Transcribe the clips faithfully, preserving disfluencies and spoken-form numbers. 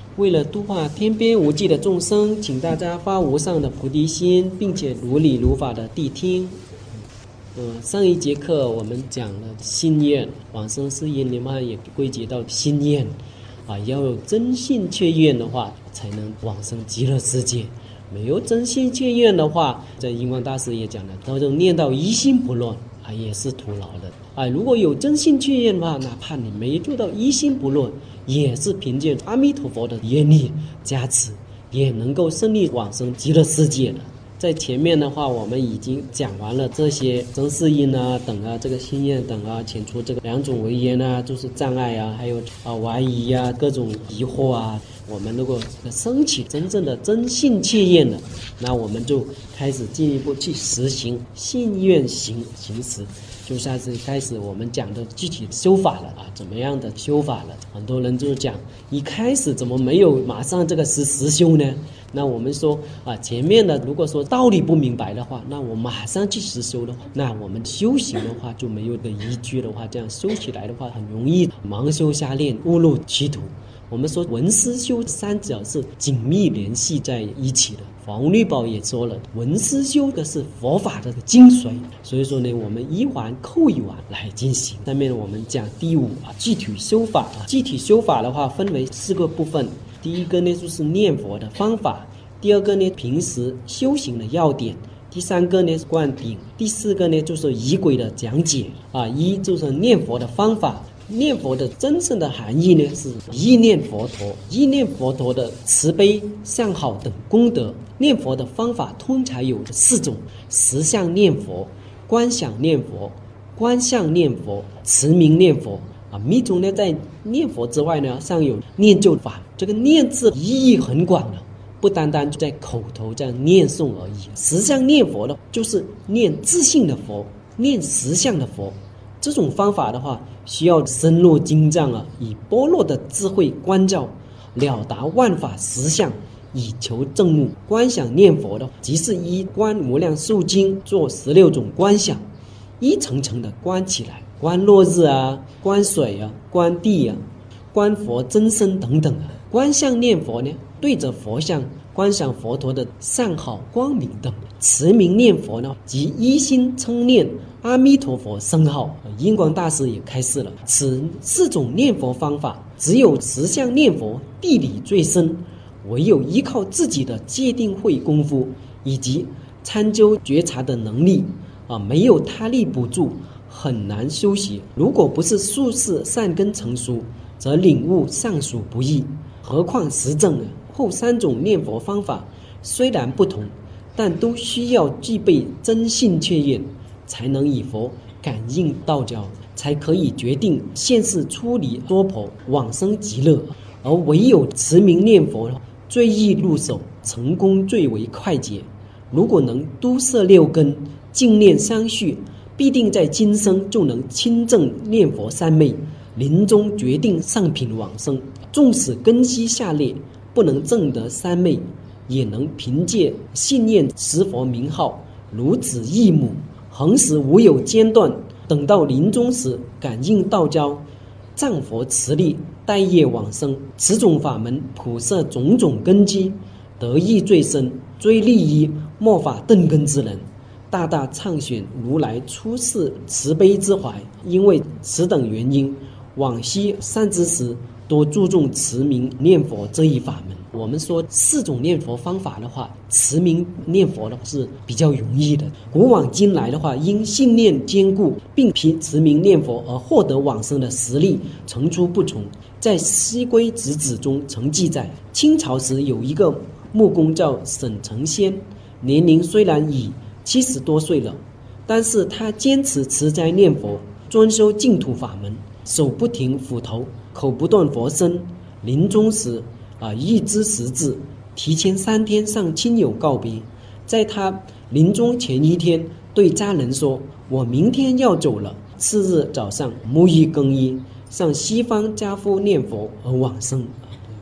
为了度化天边无际的众生，请大家发无上的菩提心，并且如理如法的谛听。嗯，上一节课我们讲了信愿，往生誓言里面也归结到信愿啊，要有真信确愿的话，才能往生极乐世界。没有真信确愿的话，在印光大师也讲了，他就念到一心不乱啊，也是徒劳的啊。如果有真信确愿的话，哪怕你没做到一心不乱，也是凭借阿弥陀佛的愿力加持，也能够顺利往生极乐世界的。在前面的话，我们已经讲完了这些真誓因啊等啊，这个信愿等啊，遣除这个两种违言啊，就是障碍啊，还有啊怀疑啊，各种疑惑啊。我们如果升起真正的真信切愿了，那我们就开始进一步去实行信愿行行持，就像是开始我们讲的具体修法了啊，怎么样的修法了？很多人就讲，一开始怎么没有马上这个实实修呢？那我们说啊，前面的如果说道理不明白的话，那我马上去实修的话，那我们修行的话就没有个依据的话，这样修起来的话，很容易盲修瞎练，误入歧途。我们说闻思修三者是紧密联系在一起的。黄律宝也说了，闻思修的是佛法的精髓，所以说呢，我们一环扣一环来进行。下面我们讲第五啊，具体修法啊。具体修法的话，分为四个部分。第一个呢就是念佛的方法，第二个呢平时修行的要点，第三个呢是灌顶，第四个呢就是仪轨的讲解啊。一就是念佛的方法。念佛的真正的含义呢，是意念佛陀，意念佛陀的慈悲、相好等功德。念佛的方法通常有四种：实相念佛、观想念佛、观相念佛、持名念佛。啊，密宗呢，在念佛之外呢，尚有念咒法。这个念字意义很广了，不单单就在口头这样念诵而已。实相念佛的，就是念自性的佛，念实相的佛。这种方法的话，需要深入经藏啊，以般若的智慧观照，了达万法实相，以求证悟。观想念佛的，即是依观无量寿经做十六种观想，一层层的观起来，观落日啊，观水啊，观地啊，观佛真身等等啊。观相念佛呢，对着佛像观想佛陀的善好光明等。持名念佛呢，即一心称念阿弥陀佛圣号。印光大师也开示了，此四种念佛方法，只有实相念佛地理最深，唯有依靠自己的戒定慧功夫以及参究觉察的能力啊，没有他力补助，很难修习。如果不是术士善根成熟，则领悟尚属不易，何况实证呢？后三种念佛方法虽然不同，但都需要具备真信确愿，才能与佛感应道交，才可以决定现世出离娑婆，往生极乐。而唯有持名念佛最易入手，成功最为快捷。如果能都摄六根，净念相续，必定在今生就能亲证念佛三昧，临终决定上品往生。纵使根基下劣，不能证得三昧，也能凭借信念持佛名号，如子忆母，恒时无有间断。等到临终时，感应道交，仗佛慈力，待业往生。此种法门普摄种种根基，得益最深，最利于末法顿根之人，大大畅选如来出世慈悲之怀。因为此等原因，往昔善知识多注重持名念佛这一法门。我们说四种念佛方法的话，持名念佛的是比较容易的。古往今来的话，因信念坚固，并凭持名念佛而获得往生的实例层出不穷。在《西归直子》中曾记载，清朝时有一个木工叫沈承先，年龄虽然已七十多岁了，但是他坚持持斋念佛，专修净土法门，手不停斧头，口不断佛声。临终时啊，预知时至，提前三天向亲友告别。在他临终前一天，对家人说：“我明天要走了。”次日早上沐浴更衣，向西方家父念佛而往生。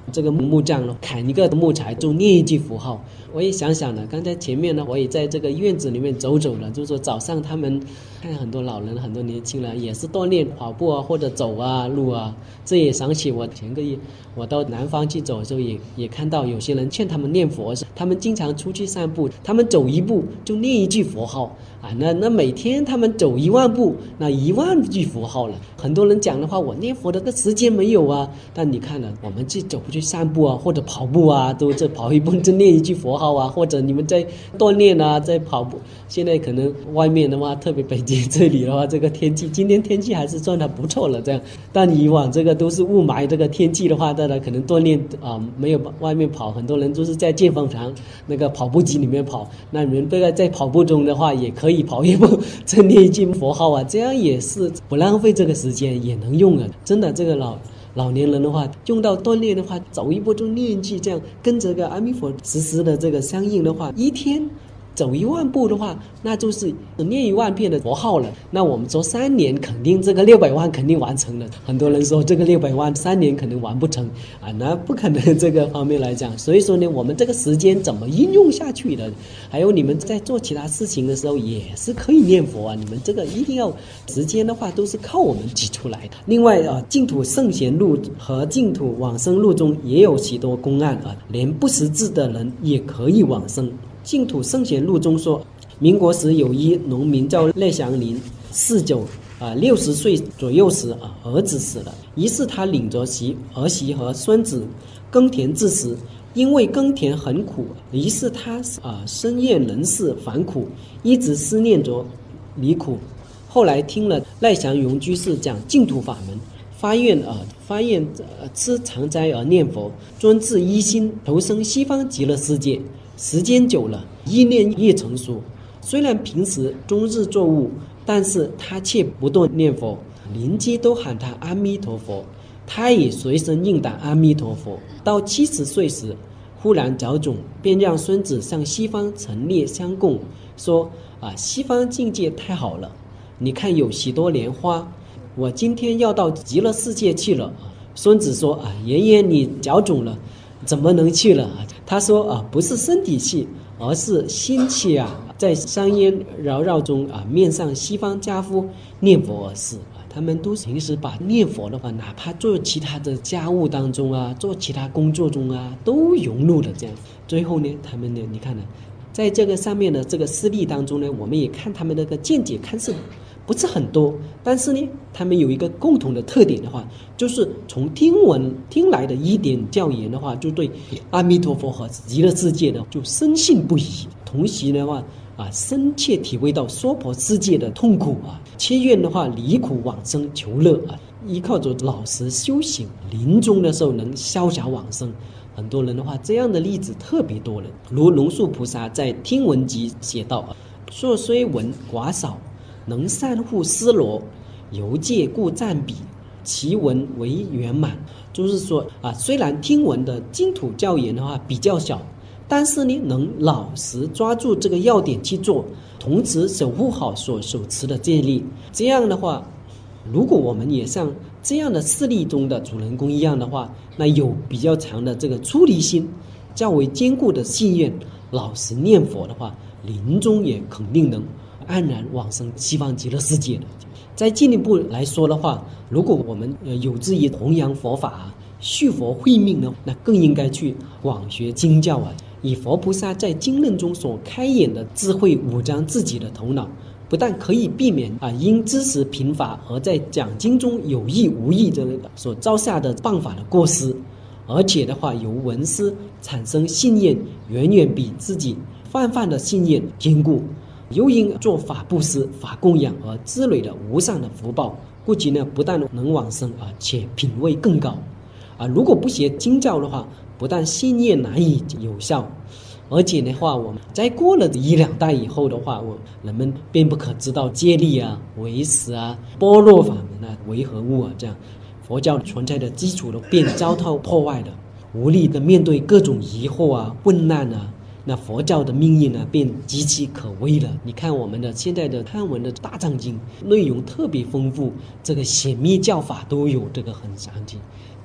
这个木杖了，砍一个木材就念一句佛号。我也想想了，刚才前面呢，我也在这个院子里面走走了，就是说早上他们看很多老人、很多年轻人也是锻炼跑步啊，或者走啊路啊。这也想起我前个月我到南方去走的时候也，也看到有些人劝他们念佛，他们经常出去散步，他们走一步就念一句佛号啊。那那每天他们走一万步，那一万句佛号了。很多人讲的话，我念佛的个时间没有啊。但你看了，我们去走去散步啊，或者跑步啊，都这跑一步就念一句佛号啊，或者你们在锻炼啊，在跑步。现在可能外面的话，特别北京这里的话，这个天气今天天气还是算的不错了，这样。但以往这个都是雾霾这个天气的话，大家可能锻炼啊、呃、没有外面跑，很多人都是在健身房那个跑步机里面跑。那你们这个在跑步中的话，也可以跑一步，再念一句佛号啊，这样也是不浪费这个时间，也能用啊。真的，这个老。老年人的话，用到锻炼的话，走一步就念一句，这样跟这个阿弥陀实时的这个相应的话，一天走一万步的话，那就是念一万遍的佛号了。那我们说三年肯定这个六百万肯定完成了。很多人说这个六百万三年可能完不成啊，那不可能这个方面来讲。所以说呢，我们这个时间怎么应用下去的？还有你们在做其他事情的时候也是可以念佛啊。你们这个一定要时间的话，都是靠我们挤出来的。另外啊，净土圣贤录和净土往生录中也有许多公案啊，连不识字的人也可以往生。净土圣贤录中说，民国时有一农民叫赖祥林，四九啊六十岁左右时啊，儿子死了，于是他领着媳儿媳和孙子耕田自食，因为耕田很苦，于是他啊深厌人世烦苦，一直思念着离苦。后来听了赖祥云居士讲净土法门，发愿啊发愿呃吃长斋而念佛，专志一心投生西方极乐世界。时间久了，意念越成熟，虽然平时终日作务，但是他却不断念佛，邻居都喊他阿弥陀佛，他也随身应答阿弥陀佛。到七十岁时，忽然着种，便让孙子向西方陈列相供，说啊，西方境界太好了，你看有许多莲花，我今天要到极乐世界去了。孙子说啊，爷爷你着种了，怎么能去了？他说啊，不是身体去，而是心去啊，在香烟缭绕中啊，面上西方家夫念佛而逝啊。他们都平时把念佛的话，哪怕做其他的家务当中啊，做其他工作中啊，都融入了这样。最后呢，他们呢，你看呢，在这个上面的这个事例当中呢，我们也看他们那个见解看似不是很多，但是呢，他们有一个共同的特点的话，就是从听闻听来的一点教言的话，就对阿弥陀佛和极乐世界的就深信不疑，同时的话啊，深切体会到娑婆世界的痛苦啊，切愿的话离苦往生求乐啊，依靠着老实修行，临终的时候能潇洒往生。很多人的话，这样的例子特别多了，如龙树菩萨在听闻集写道啊，说虽闻寡少，能善护思罗，由戒故暂彼，其文为圆满。就是说啊，虽然听闻的净土教言的话比较小，但是呢，能老实抓住这个要点去做，同时守护好所手持的戒律。这样的话，如果我们也像这样的事例中的主人公一样的话，那有比较强的这个出离心，较为坚固的信愿，老实念佛的话，临终也肯定能安然往生西方极乐世界的。再进一步来说的话，如果我们有志于弘扬佛法、续佛慧命呢，那更应该去广学经教啊，以佛菩萨在经论中所开演的智慧武装自己的头脑，不但可以避免啊因知识贫乏而在讲经中有意无意的所造下的谤法的过失，而且的话由闻思产生信念，远远比自己泛泛的信念坚固。又因做法布施、法供养而积累了无上的福报，故其呢不但能往生啊，且品位更高啊。如果不学经教的话，不但信念难以有效，而且的话，我们再过了一两代以后的话，我人们便不可知道戒律啊、唯识啊、般若法门啊为何物啊，这样佛教存在的基础都便遭到破坏的，无力的面对各种疑惑啊、问难啊。那佛教的命运呢，便岌岌可危了。你看我们的现在的汉文的大藏经内容特别丰富，这个显密教法都有这个很详细，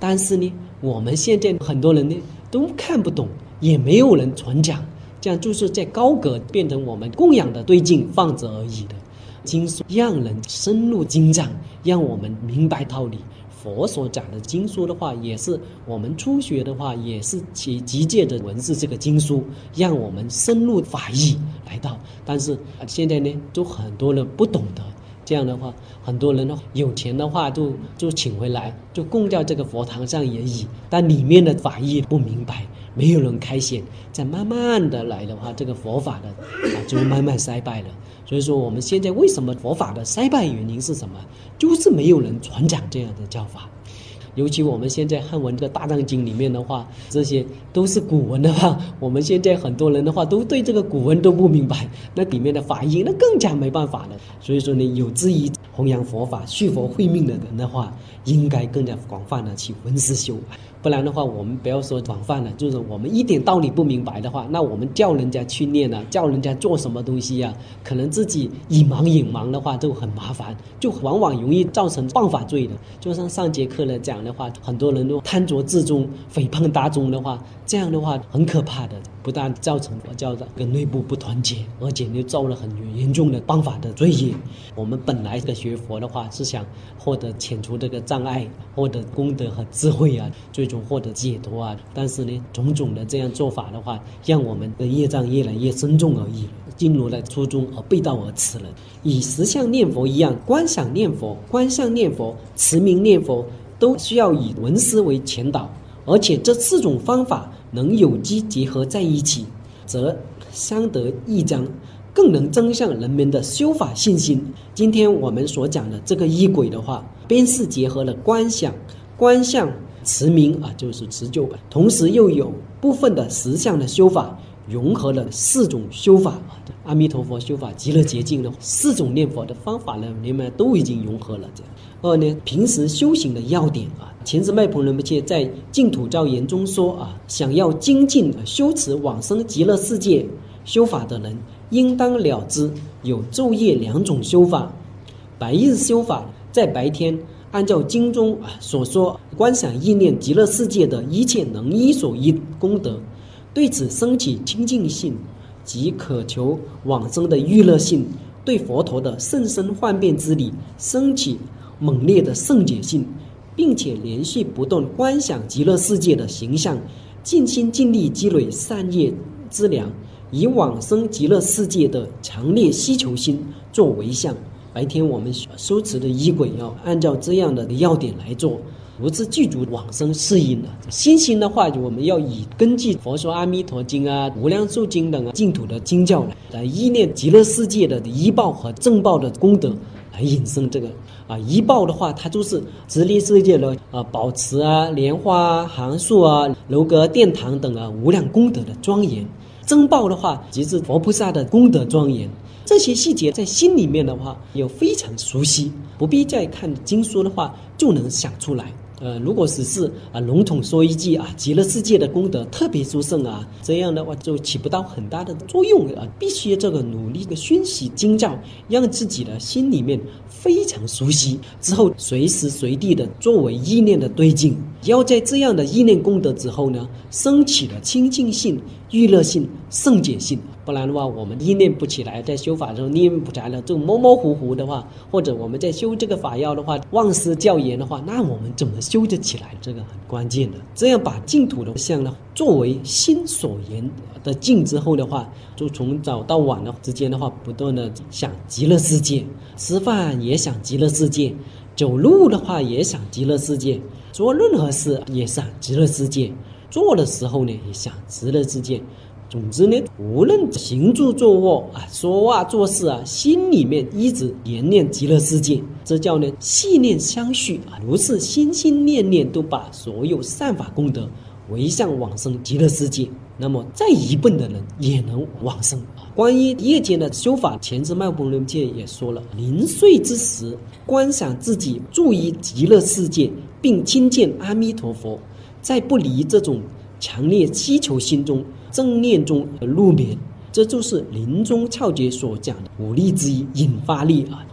但是呢，我们现在很多人呢都看不懂，也没有人传讲，这样就是在高阁变成我们供养的对境放着而已的。经书让人深入经藏，让我们明白道理。佛所讲的经书的话，也是我们初学的话，也是其集借的文字这个经书，让我们深入法义来到。但是现在呢，就很多人不懂得，这样的话，很多人呢有钱的话就就请回来，就供在这个佛堂上而已，但里面的法义不明白，没有人开显，再慢慢的来的话，这个佛法的啊就慢慢衰败了。所以说我们现在为什么佛法的衰败原因是什么？就是没有人传讲这样的教法。尤其我们现在汉文的大藏经里面的话，这些都是古文的话，我们现在很多人的话都对这个古文都不明白，那里面的法义那更加没办法了。所以说呢，有志于弘扬佛法续佛慧命的人的话，应该更加广泛的去闻思修，不然的话我们不要说广泛了，就是我们一点道理不明白的话，那我们叫人家去念啊，叫人家做什么东西啊，可能自己以盲引盲的话就很麻烦，就往往容易造成谤法罪的。就像上节课来讲的话，很多人都贪着自宗，诽谤大众的话，这样的话很可怕的，不但造成佛教的跟内部不团结，而且又造了很严重的谤法的罪业。我们本来的学佛的话是想获得遣除这个障碍，获得功德和智慧啊，最终获得解脱啊，但是呢种种的这样做法的话，让我们的业障越来越深重而已，进入了初中而背道而驰了。以实相念佛一样，观想念佛、观相念佛、持名念佛都需要以闻思为前导，而且这四种方法能有机结合在一起，则相得益彰，更能增上人们的修法信心。今天我们所讲的这个仪轨的话，便是结合了观想、观相、持名啊，就是持咒，同时又有部分的实相的修法，融合了四种修法，阿弥陀佛修法、极乐洁净的四种念佛的方法呢，你们都已经融合了。这样二呢，平时修行的要点啊，前师麦彭仁波切在净土造言中说啊，想要精进修持往生极乐世界修法的人，应当了知有昼夜两种修法。白日修法，在白天按照经中所说观想意念极乐世界的一切能依所依功德，对此升起清净性及渴求往生的欲乐性，对佛陀的甚深幻变之理升起猛烈的圣解性，并且连续不断观想极乐世界的形象，尽心尽力积累善业之粮，以往生极乐世界的强烈希求心作为相。白天我们修持的仪轨要按照这样的要点来做，如此具足往生适应的。心行的话，我们要以根据佛说阿弥陀经啊、无量寿经等啊净土的经教来来依念极乐世界的依报和正报的功德来引生这个啊。依报的话，它就是极乐世界的啊宝池啊、莲花啊、行树啊、楼阁殿堂等啊无量功德的庄严。正报的话，即是佛菩萨的功德庄严。这些细节在心里面的话，有非常熟悉，不必再看经书的话就能想出来。呃，如果只是啊笼统说一句啊极乐世界的功德特别殊胜啊，这样的话就起不到很大的作用啊。必须这个努力的熏习经教，让自己的心里面非常熟悉之后，随时随地的作为意念的对境。要在这样的意念功德之后呢，升起了清净性、欲乐性、圣解性。不然的话，我们意念不起来，在修法的时候念不起来了，就模模糊糊的话，或者我们在修这个法要的话，忘失教言的话，那我们怎么修得起来？这个很关键的。这样把净土的相呢，作为心所言的境之后的话，就从早到晚的之间的话，不断的想极乐世界，吃饭也想极乐世界，走路的话也想极乐世界，做任何事也想极乐世界，做的时候呢也想极乐世界。总之呢，无论行住坐卧啊、说话做事啊，心里面一直念念极乐世界，这叫呢系念相续啊。如是心心念念都把所有善法功德为向往生极乐世界，那么再愚笨的人也能往生啊。关于夜间的修法，前师麦彭仁波切也说了，临睡之时观想自己住于极乐世界，并亲见阿弥陀佛，在不离这种强烈希求心中正念中入眠，这就是临终窍诀所讲的五力之一引发力啊。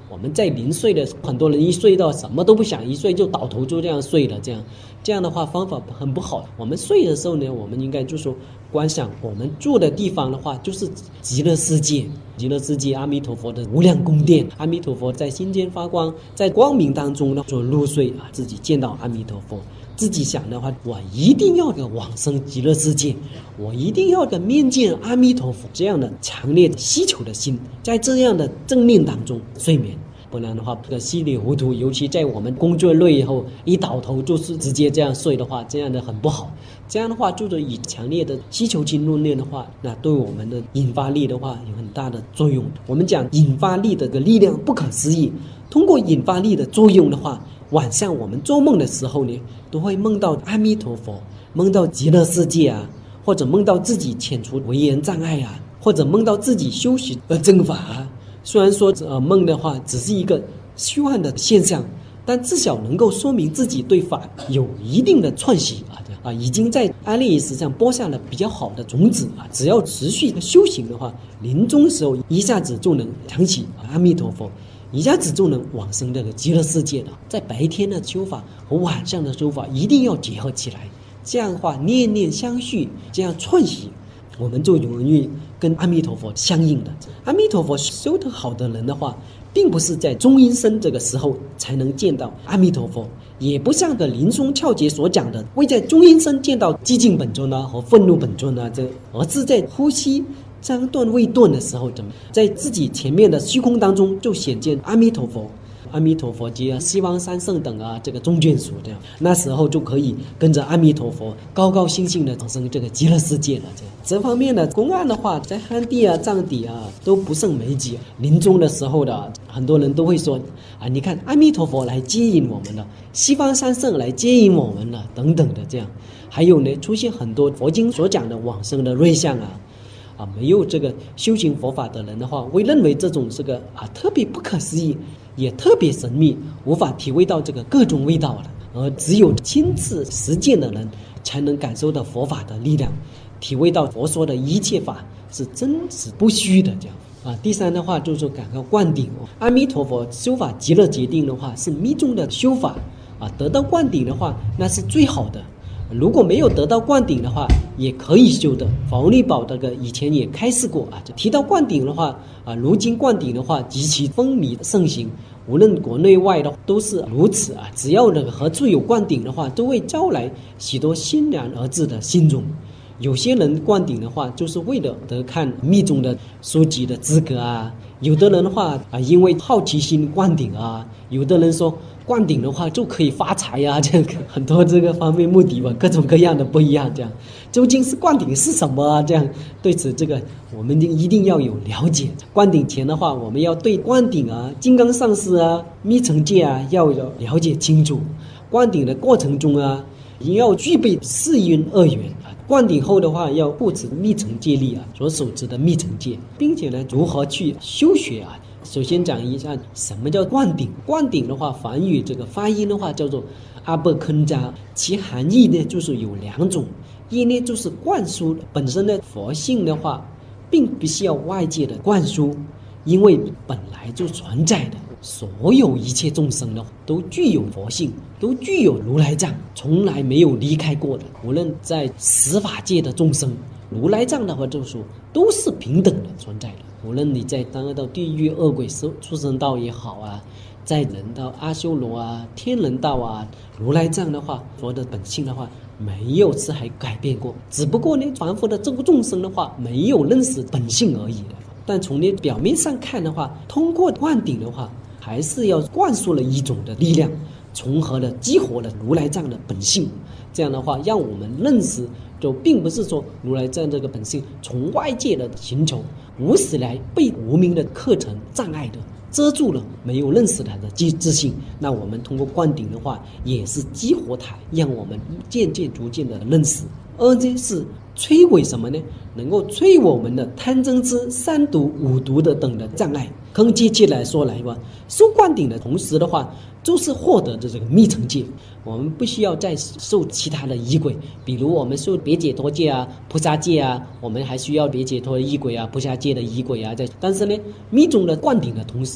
我们在临睡的很多人一睡到什么都不想，一睡就倒头就这样睡了，这样这样的话方法很不好。我们睡的时候呢，我们应该就说观想我们住的地方的话，就是极乐世界，极乐世界阿弥陀佛的无量宫殿，阿弥陀佛在心间发光，在光明当中呢做入睡啊，自己见到阿弥陀佛。自己想的话，我一定要个往生极乐世界，我一定要个面见阿弥陀佛，这样的强烈需求的心，在这样的正念当中睡眠。不然的话，这个稀里糊涂，尤其在我们工作累以后，一倒头就是直接这样睡的话，这样的很不好。这样的话，就是以强烈的需求心入念的话，那对我们的引发力的话有很大的作用。我们讲引发力的个力量不可思议，通过引发力的作用的话，晚上我们做梦的时候呢，都会梦到阿弥陀佛，梦到极乐世界啊，或者梦到自己遣除为言障碍啊，或者梦到自己修习而正法啊。虽然说呃梦的话只是一个虚幻的现象，但至少能够说明自己对法有一定的串习啊啊，已经在阿赖耶识上播下了比较好的种子啊。只要持续的修行的话，临终时候一下子就能想起阿弥陀佛，一下子就能往生这个极乐世界了。在白天的修法和晚上的修法一定要结合起来，这样的话念念相续，这样串习，我们就容易跟阿弥陀佛相应的。阿弥陀佛修得好的人的话，并不是在中阴身这个时候才能见到阿弥陀佛，也不像个临终窍诀所讲的会在中阴身见到寂静本尊啊和愤怒本尊啊，这而是在呼吸张断未断的时候，怎么在自己前面的虚空当中就显见阿弥陀佛。阿弥陀佛及啊西方三圣等啊，这个中眷属这样，那时候就可以跟着阿弥陀佛高高兴兴的往生这个极乐世界了。这样这方面的公案的话，在汉地啊、藏地啊都不胜枚举。临终的时候的很多人都会说啊，你看阿弥陀佛来接引我们了，西方三圣来接引我们了，等等的这样。还有呢，出现很多佛经所讲的往生的瑞相啊。啊，没有这个修行佛法的人的话，会认为这种这个啊特别不可思议，也特别神秘，无法体会到这个各种味道了。而只有亲自实践的人，才能感受到佛法的力量，体会到佛说的一切法是真实不虚的这样。啊，第三的话就是感到灌顶哦，阿弥陀佛修法极乐决定的话是密宗的修法啊，得到灌顶的话那是最好的。如果没有得到灌顶的话，也可以修的。法王力宝这个以前也开示过啊，就提到灌顶的话啊，如今灌顶的话极其风靡盛行，无论国内外的都是如此啊。只要那个何处有灌顶的话，都会招来许多欣然而至的心中。有些人灌顶的话，就是为了得看密宗的书籍的资格啊；有的人的话啊，因为好奇心灌顶啊；有的人说灌顶的话就可以发财呀、啊，这个很多这个方面目的吧，各种各样的不一样。这样究竟是灌顶是什么啊？这样对此这个我们一定要有了解。灌顶前的话，我们要对灌顶啊、金刚上师啊、密乘戒啊要有了解清楚。灌顶的过程中啊，也要具备四因二缘啊。灌顶后的话，要护持密乘戒力啊，所守持的密乘戒，并且呢，如何去修学啊？首先讲一下什么叫灌顶。灌顶的话，梵语这个发音的话叫做阿波坑扎，其含义呢就是有两种，一呢就是灌输本身的佛性的话，并不需要外界的灌输，因为本来就存在的。所有一切众生呢，都具有佛性，都具有如来藏，从来没有离开过的。无论在十法界的众生，如来藏的话就说都是平等的存在的。无论你在当到地狱恶鬼畜生道也好啊，在人道阿修罗啊、天人道啊，如来藏的话，佛的本性的话没有是还改变过，只不过呢，凡夫的这个众生的话没有认识本性而已的。但从你表面上看的话，通过灌顶的话，还是要灌输了一种的力量，重合了激活了如来藏的本性。这样的话让我们认识，就并不是说如来藏这个本性从外界的寻求，无始来被无明的课程障碍的遮住了，没有认识它的自信。那我们通过灌顶的话，也是激活它，让我们渐渐逐渐的认识。而这是摧毁什么呢？能够摧我们的贪嗔痴三毒五毒的等的障碍。更接切来说来吧，受灌顶的同时的话，就是获得的这个密乘戒。我们不需要再受其他的仪轨，比如我们受别解脱戒啊、菩萨戒啊，我们还需要别解脱的仪轨啊、菩萨戒的仪轨啊。在但是呢，密宗的灌顶的同时，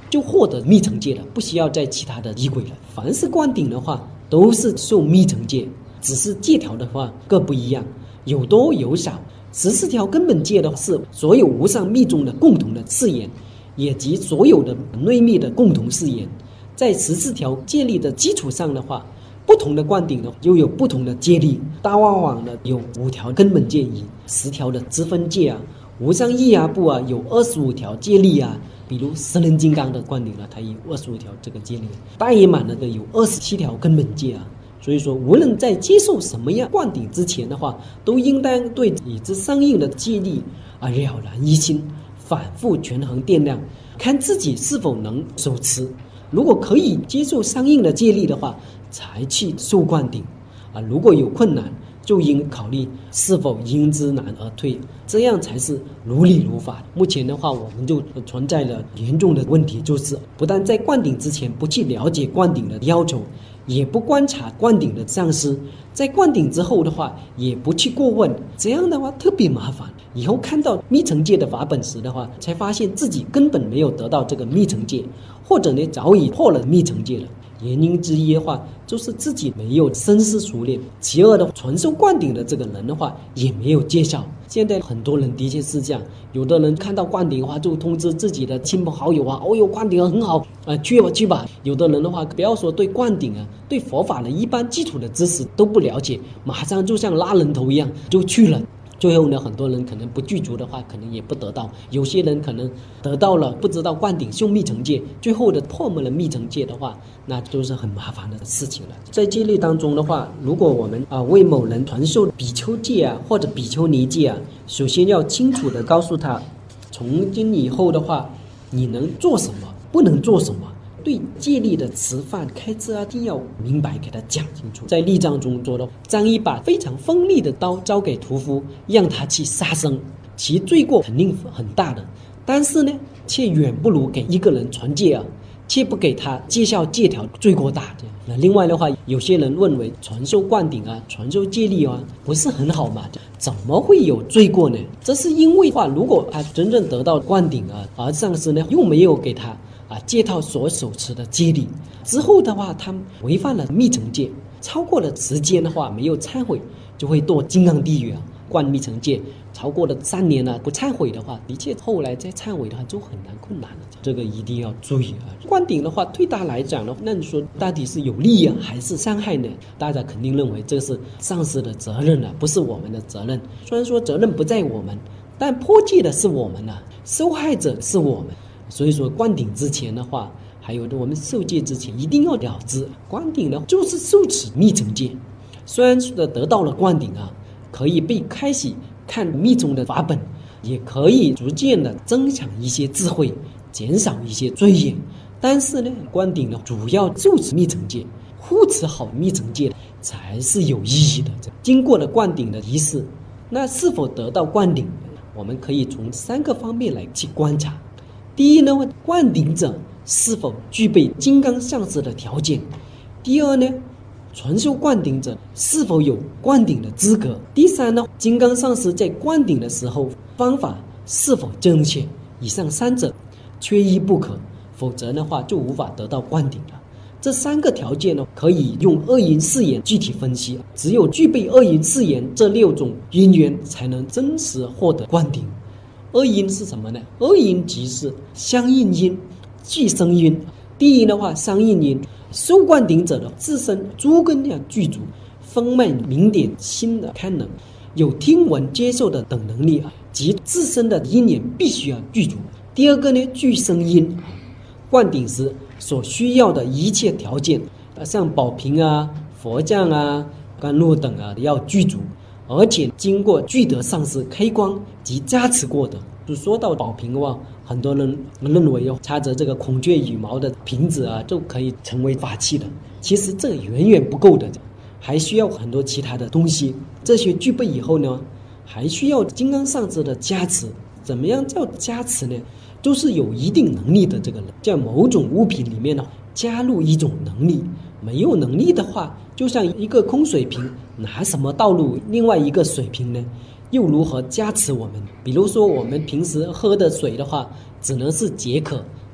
就获得密乘戒了，不需要再其他的仪轨了。凡是灌顶的话，都是受密乘戒，只是戒条的话各不一样，有多有少。十四条根本戒的是所有无上密宗的共同的誓言，也即所有的内密的共同誓言。在十四条戒律的基础上的话，不同的灌顶呢又有不同的戒律。大旺网呢有五条根本戒仪，十条的支分戒啊，无上易牙部啊有二十五条戒律啊，比如十轮金刚的灌顶呢，它有二十五条这个戒律，大圆满的有二十七条根本戒啊。所以说，无论在接受什么样灌顶之前的话，都应当对与之相应的戒律啊了然于心，反复权衡掂量，看自己是否能守持。如果可以接受相应的戒律的话，才去受灌顶啊。如果有困难，就应考虑是否因之难而退，这样才是如理如法。目前的话，我们就存在了严重的问题，就是不但在灌顶之前不去了解灌顶的要求，也不观察灌顶的上师，在灌顶之后的话也不去过问，这样的话特别麻烦。以后看到密乘戒的法本时的话，才发现自己根本没有得到这个密乘戒，或者呢早已破了密乘戒了。原因之一的话，就是自己没有深思熟虑；其二的，传授灌顶的这个人的话，也没有介绍。现在很多人的确是这样，有的人看到灌顶的话，就通知自己的亲朋好友啊，哦哟，灌顶很好啊、呃，去吧去吧。有的人的话，不要说对灌顶啊，对佛法的一般基础的知识都不了解，马上就像拉人头一样就去了。最后呢，很多人可能不具足的话，可能也不得到；有些人可能得到了，不知道灌顶修密乘戒，最后的破灭了密乘戒的话，那就是很麻烦的事情了。在戒律当中的话，如果我们啊为某人传授比丘戒啊或者比丘尼戒啊，首先要清楚的告诉他，从今以后的话，你能做什么，不能做什么。对戒律的吃饭开支啊，一定要明白给他讲清楚。在律藏中说的，将一把非常锋利的刀交给屠夫，让他去杀生，其罪过肯定很大的，但是呢，却远不如给一个人传戒啊，却不给他介绍戒条，罪过大。那另外的话，有些人认为传授灌顶啊，传授戒律啊，不是很好嘛？怎么会有罪过呢？这是因为话，如果他真正得到灌顶啊，而上师呢又没有给他啊，戒套所手持的戒律之后的话，他违反了密乘戒，超过了时间的话没有忏悔，就会堕金刚地狱啊。灌密乘戒超过了三年了、啊，不忏悔的话，的确后来再忏悔的话就很难困难了，这个一定要注意啊。灌顶的话，对他来讲呢，那你说到底是有利啊还是伤害呢？大家肯定认为这是上师的责任了、啊，不是我们的责任。虽然说责任不在我们，但破戒的是我们啊，受害者是我们。所以说灌顶之前的话，还有我们受戒之前一定要了知，灌顶呢就是受持密乘戒。虽然说得到了灌顶啊，可以被开启看密宗的法本，也可以逐渐的增强一些智慧，减少一些罪业。但是呢，灌顶呢主要受持密乘戒，护持好密乘戒才是有意义的。经过了灌顶的仪式，那是否得到灌顶，我们可以从三个方面来去观察。第一呢，灌顶者是否具备金刚上师的条件；第二呢，传授灌顶者是否有灌顶的资格；第三呢，金刚上师在灌顶的时候方法是否正确。以上三者缺一不可，否则的话就无法得到灌顶了。这三个条件呢，可以用二因四缘具体分析。只有具备二因四缘这六种因缘，才能真实获得灌顶。二因是什么呢？二因即是相应因、俱生因。第一的话，相应因，受灌顶者的自身诸根要具足，风脉明点心的堪能，有听闻接受的等能力啊，及自身的因缘必须要具足。第二个呢，俱生因，灌顶时所需要的一切条件，像宝瓶啊、佛像啊、甘露等啊，要具足。而且经过具德上师开光及加持过的。就说到宝瓶的话，很多人认为要插着这个孔雀羽毛的瓶子啊，就可以成为法器的。其实这远远不够的，还需要很多其他的东西。这些具备以后呢，还需要金刚上师的加持。怎么样叫加持呢？就是有一定能力的这个人，在某种物品里面呢，加入一种能力。没有能力的话，就像一个空水瓶，拿什么倒入另外一个水瓶呢？又如何加持我们？比如说我们平时喝的水的话，只能是解渴，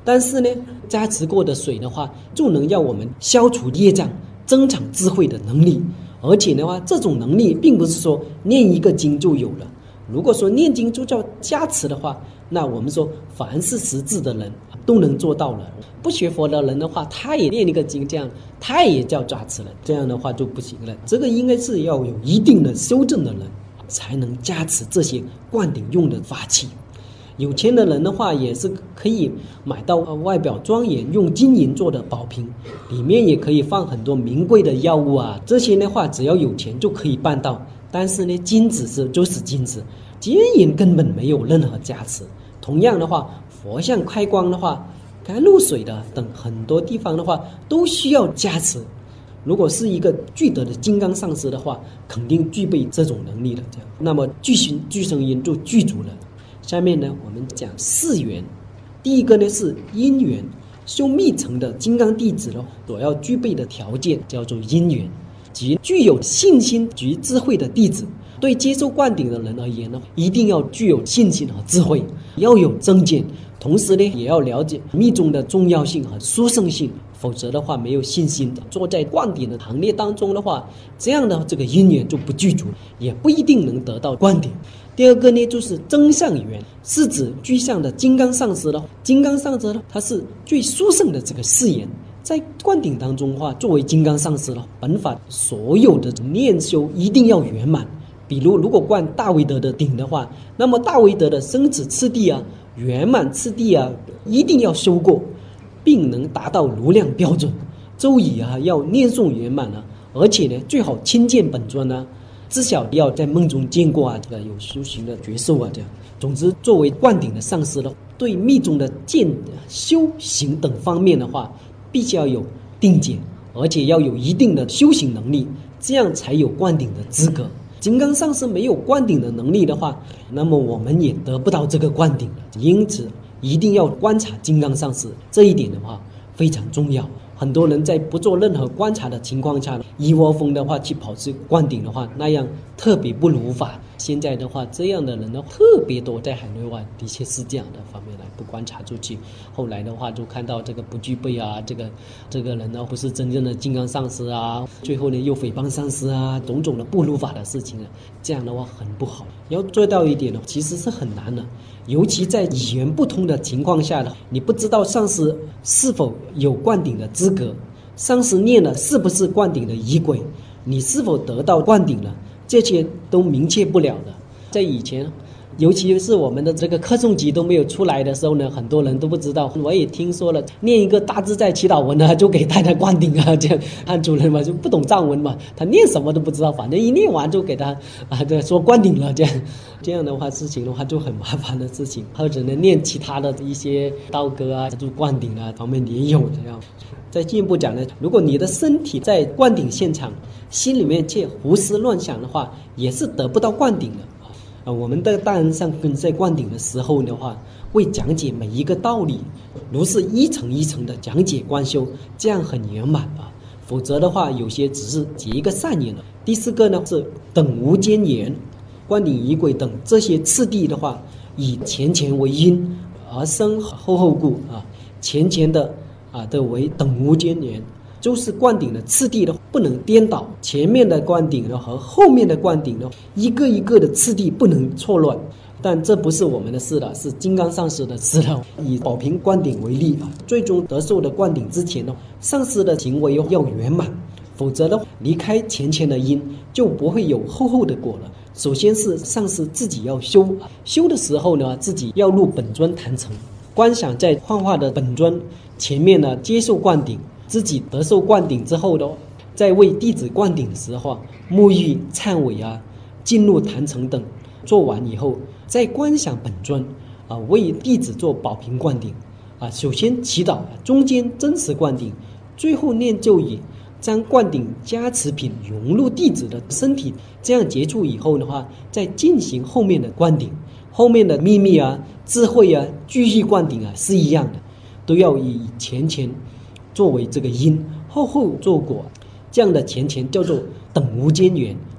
但是呢，加持过的水的话，就能让我们消除业障，增长智慧的能力。而且的话，这种能力并不是说念一个经就有了。如果说念经就叫加持的话，那我们说凡是识字的人都能做到了。不学佛的人的话，他也念一个经，这样他也叫加持了，这样的话就不行了。这个应该是要有一定的修正的人才能加持这些灌顶用的法器。有钱的人的话，也是可以买到外表庄严用金银做的宝瓶，里面也可以放很多名贵的药物啊，这些的话只要有钱就可以办到。但是呢，金子是就是金子，金银根本没有任何加持。同样的话，佛像开光的话，甘露水的等很多地方的话都需要加持。如果是一个具德的金刚上师的话，肯定具备这种能力的。这样，那么具行具声音就具足了。下面呢，我们讲四缘。第一个呢是因缘，修密乘的金刚弟子呢，所要具备的条件叫做因缘，即具有信心及智慧的弟子。对接受灌顶的人而言呢，一定要具有信心和智慧，要有正见，同时呢，也要了解密宗的重要性和殊胜性。否则的话，没有信心的坐在灌顶的行列当中的话，这样的这个因缘就不具足，也不一定能得到灌顶。第二个呢，就是增上缘，是指具相的金刚上师了。金刚上师呢，它是最殊胜的这个誓言。在灌顶当中的话，作为金刚上师了，本法所有的念修一定要圆满。比如，如果灌大威德的顶的话，那么大威德的生子次第啊、圆满次第啊，一定要修过，并能达到如量标准。咒语啊，要念诵圆满啊，而且呢，最好亲见本尊啊，至少要在梦中见过啊，这个有修行的觉受啊，这样。总之，作为灌顶的上师呢，对密宗的见、修行等方面的话，必须要有定解，而且要有一定的修行能力，这样才有灌顶的资格。金刚上师没有灌顶的能力的话，那么我们也得不到这个灌顶了。因此，一定要观察金刚上师，这一点的话非常重要。很多人在不做任何观察的情况下，一窝蜂的话去跑去灌顶的话，那样特别不如法。现在的话，这样的人呢特别多，在海内外的确是这样的方面来不观察出去。后来的话就看到这个不具备啊，这个这个人呢不是真正的金刚上师啊，最后呢又诽谤上师啊，种种的不如法的事情啊，这样的话很不好。要做到一点呢，其实是很难的。尤其在语言不通的情况下呢，你不知道上师是否有灌顶的资格，上师念了是不是灌顶的仪轨，你是否得到灌顶了，这些都明确不了的。在以前，尤其是我们的这个课诵集都没有出来的时候呢，很多人都不知道。我也听说了，念一个大自在祈祷文啊，就给太太灌顶啊，这样汉主任嘛就不懂藏文嘛，他念什么都不知道，反正一念完就给他啊这说灌顶了，这样这样的话事情的话就很麻烦的事情。或者呢念其他的一些道歌啊，就灌顶啊方面也有这样。再进一步讲呢，如果你的身体在灌顶现场，心里面却胡思乱想的话，也是得不到灌顶的。啊，我们的大人上根在灌顶的时候的话，会讲解每一个道理，如是一层一层的讲解观修，这样很圆满啊。否则的话，有些只是结一个善缘了。第四个呢是等无间缘，灌顶仪轨等这些次第的话，以前前为因，而生后后故啊。前前的啊的为等无间缘。就是灌顶的次第的不能颠倒，前面的灌顶呢和后面的灌顶呢，一个一个的次第不能错乱。但这不是我们的事了，是金刚上师的事了。以宝瓶灌顶为例啊，最终得受的灌顶之前呢，上师的行为要圆满，否则呢，离开前前的因，就不会有后后的果了。首先是上师自己要修，修的时候呢，自己要入本尊坛城，观想在幻化的本尊前面呢，接受灌顶。自己得受灌顶之后的，在为弟子灌顶的时候，沐浴、忏悔啊，进入坛城等，做完以后，再观想本尊啊，为弟子做宝瓶灌顶啊。首先祈祷，中间真实灌顶，最后念咒语，将灌顶加持品融入弟子的身体。这样结束以后的话，再进行后面的灌顶，后面的秘密啊、智慧啊、继续灌顶啊是一样的，都要以前前作为这个因，后后做果，这样的前前叫做等无间缘，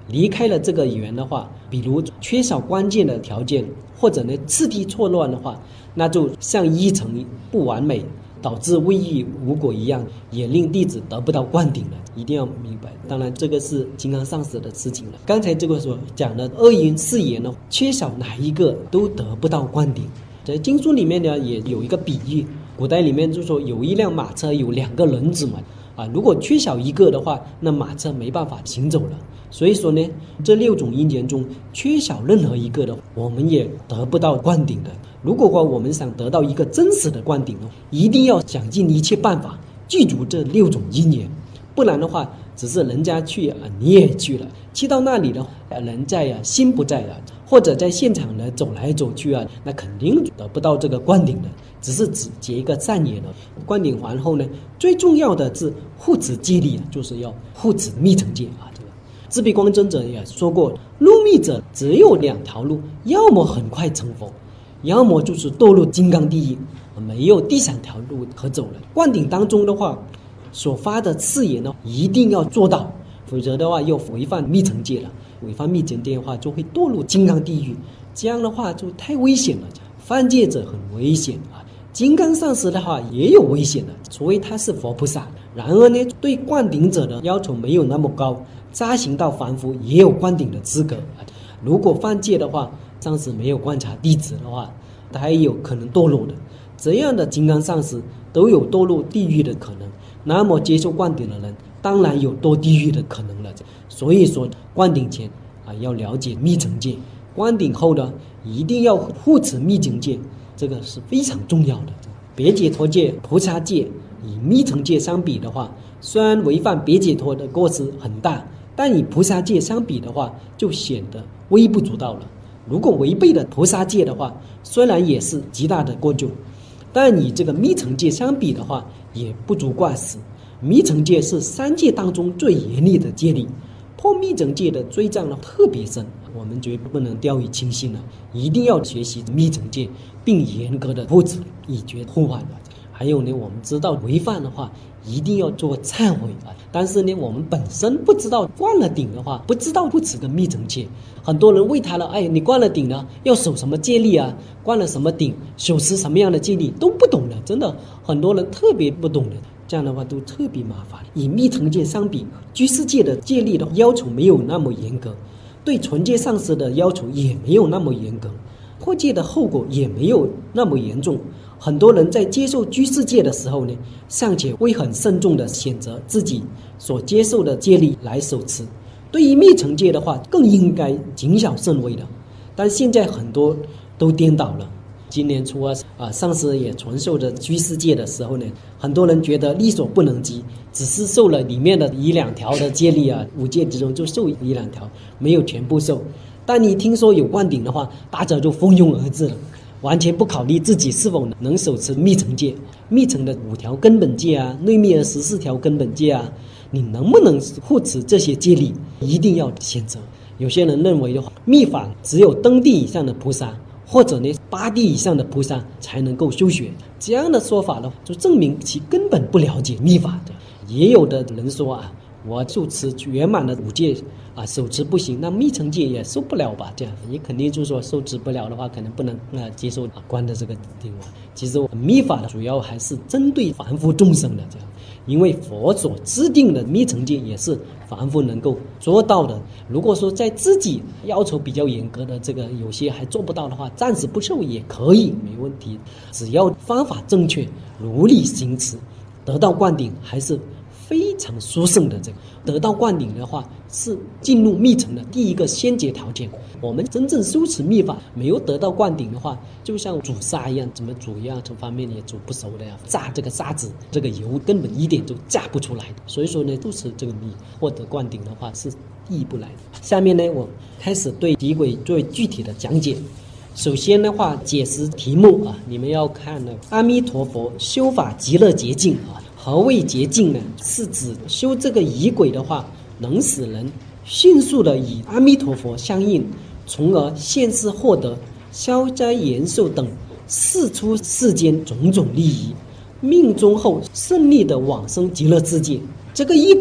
离开了这个缘的话，比如缺少关键的条件，或者呢次第错乱的话，那就像依成不完美，导致未遇无果一样，也令弟子得不到灌顶了。一定要明白，当然这个是金刚上师的事情了。刚才这个所讲的二因四缘呢，缺少哪一个都得不到灌顶。在经书里面呢，也有一个比喻，古代里面就说有一辆马车有两个轮子嘛，啊，如果缺少一个的话，那马车没办法行走了。所以说呢，这六种因缘中缺少任何一个的，我们也得不到灌顶的。如果说我们想得到一个真实的灌顶，一定要想尽一切办法具足这六种因缘，不然的话，只是人家去啊，你也去了，去到那里的人在啊，心不在啊，或者在现场呢走来走去啊，那肯定得不到这个灌顶的，只是只结一个善缘了。灌顶完后呢，最重要的是护持戒律啊，就是要护持密乘戒啊。这个自闭光真者也说过，入密者只有两条路，要么很快成佛，要么就是堕入金刚地狱，没有第三条路可走了。灌顶当中的话，所发的誓言呢，一定要做到，否则的话又违反密乘戒了。违反密乘戒的话，就会堕入金刚地狱，这样的话就太危险了。犯戒者很危险啊，金刚上师的话也有危险的，除非他是佛菩萨。然而呢，对灌顶者的要求没有那么高，扎行到凡夫也有灌顶的资格。如果犯戒的话，上师没有观察弟子的话，他还有可能堕落的。这样的金刚上师都有堕入地狱的可能，那么接受灌顶的人当然有堕地狱的可能了。所以说灌顶前啊，要了解密乘戒，灌顶后呢，一定要护持密乘戒，这个是非常重要的。别解脱戒、菩萨戒与密乘戒相比的话，虽然违反别解脱的过失很大，但与菩萨戒相比的话，就显得微不足道了。如果违背了菩萨戒的话，虽然也是极大的过咎，但与这个密乘戒相比的话，也不足挂齿。密乘戒是三戒当中最严厉的戒律，破密乘戒的罪障呢特别深，我们绝不能掉以轻心了，一定要学习密乘戒，并严格的护持，以绝后患。还有呢，我们知道违犯的话，一定要做忏悔啊。但是呢，我们本身不知道灌了顶的话，不知道护持个密乘戒，很多人为他了，哎，你灌了顶了，要守什么戒律啊？灌了什么顶，手持什么样的戒律都不懂的，真的很多人特别不懂的。这样的话都特别麻烦。以密乘戒相比，居士戒的戒律的要求没有那么严格，对纯戒上师的要求也没有那么严格，破戒的后果也没有那么严重。很多人在接受居士戒的时候呢，尚且会很慎重的选择自己所接受的戒律来守持。对于密乘戒的话，更应该谨小慎微的。但现在很多都颠倒了。今年初啊，啊，上师也传授着居士戒的时候呢，很多人觉得力所不能及，只是受了里面的一两条的戒律啊，五戒之中就受一两条，没有全部受。但你听说有灌顶的话，大家就蜂拥而至了，完全不考虑自己是否能守持密乘戒。密乘的五条根本戒啊，内密的十四条根本戒啊，你能不能护持这些戒律，一定要选择。有些人认为的话，密法只有登地以上的菩萨，或者呢八地以上的菩萨才能够修学，这样的说法呢，就证明其根本不了解密法的。也有的人说啊，我就持圆满的五戒啊，手持不行，那密乘戒也受不了吧？这样也肯定就是说受持不了的话，可能不能啊接受啊观的这个地方。其实密法主要还是针对凡夫众生的这样。因为佛所制定的密乘戒也是凡夫能够做到的。如果说在自己要求比较严格的这个有些还做不到的话，暂时不受也可以，没问题。只要方法正确，如理行持，得到灌顶还是非常殊胜的。这个得到灌顶的话，是进入密乘的第一个先决条件。我们真正修持密法没有得到灌顶的话，就像煮沙一样，怎么煮一样，这方面也煮不熟的呀。炸这个沙子，这个油根本一点都炸不出来的。所以说呢，修持这个密获得灌顶的话是易不来的。下面呢，我开始对仪轨做具体的讲解。首先的话，解释题目啊，你们要看呢，阿弥陀佛修法极乐捷径啊。何谓捷径呢？是指修这个仪轨的话，能使人迅速的与阿弥陀佛相应，从而现世获得消灾延寿等世出世间种种利益，命中后顺利的往生极乐世界。这个仪轨的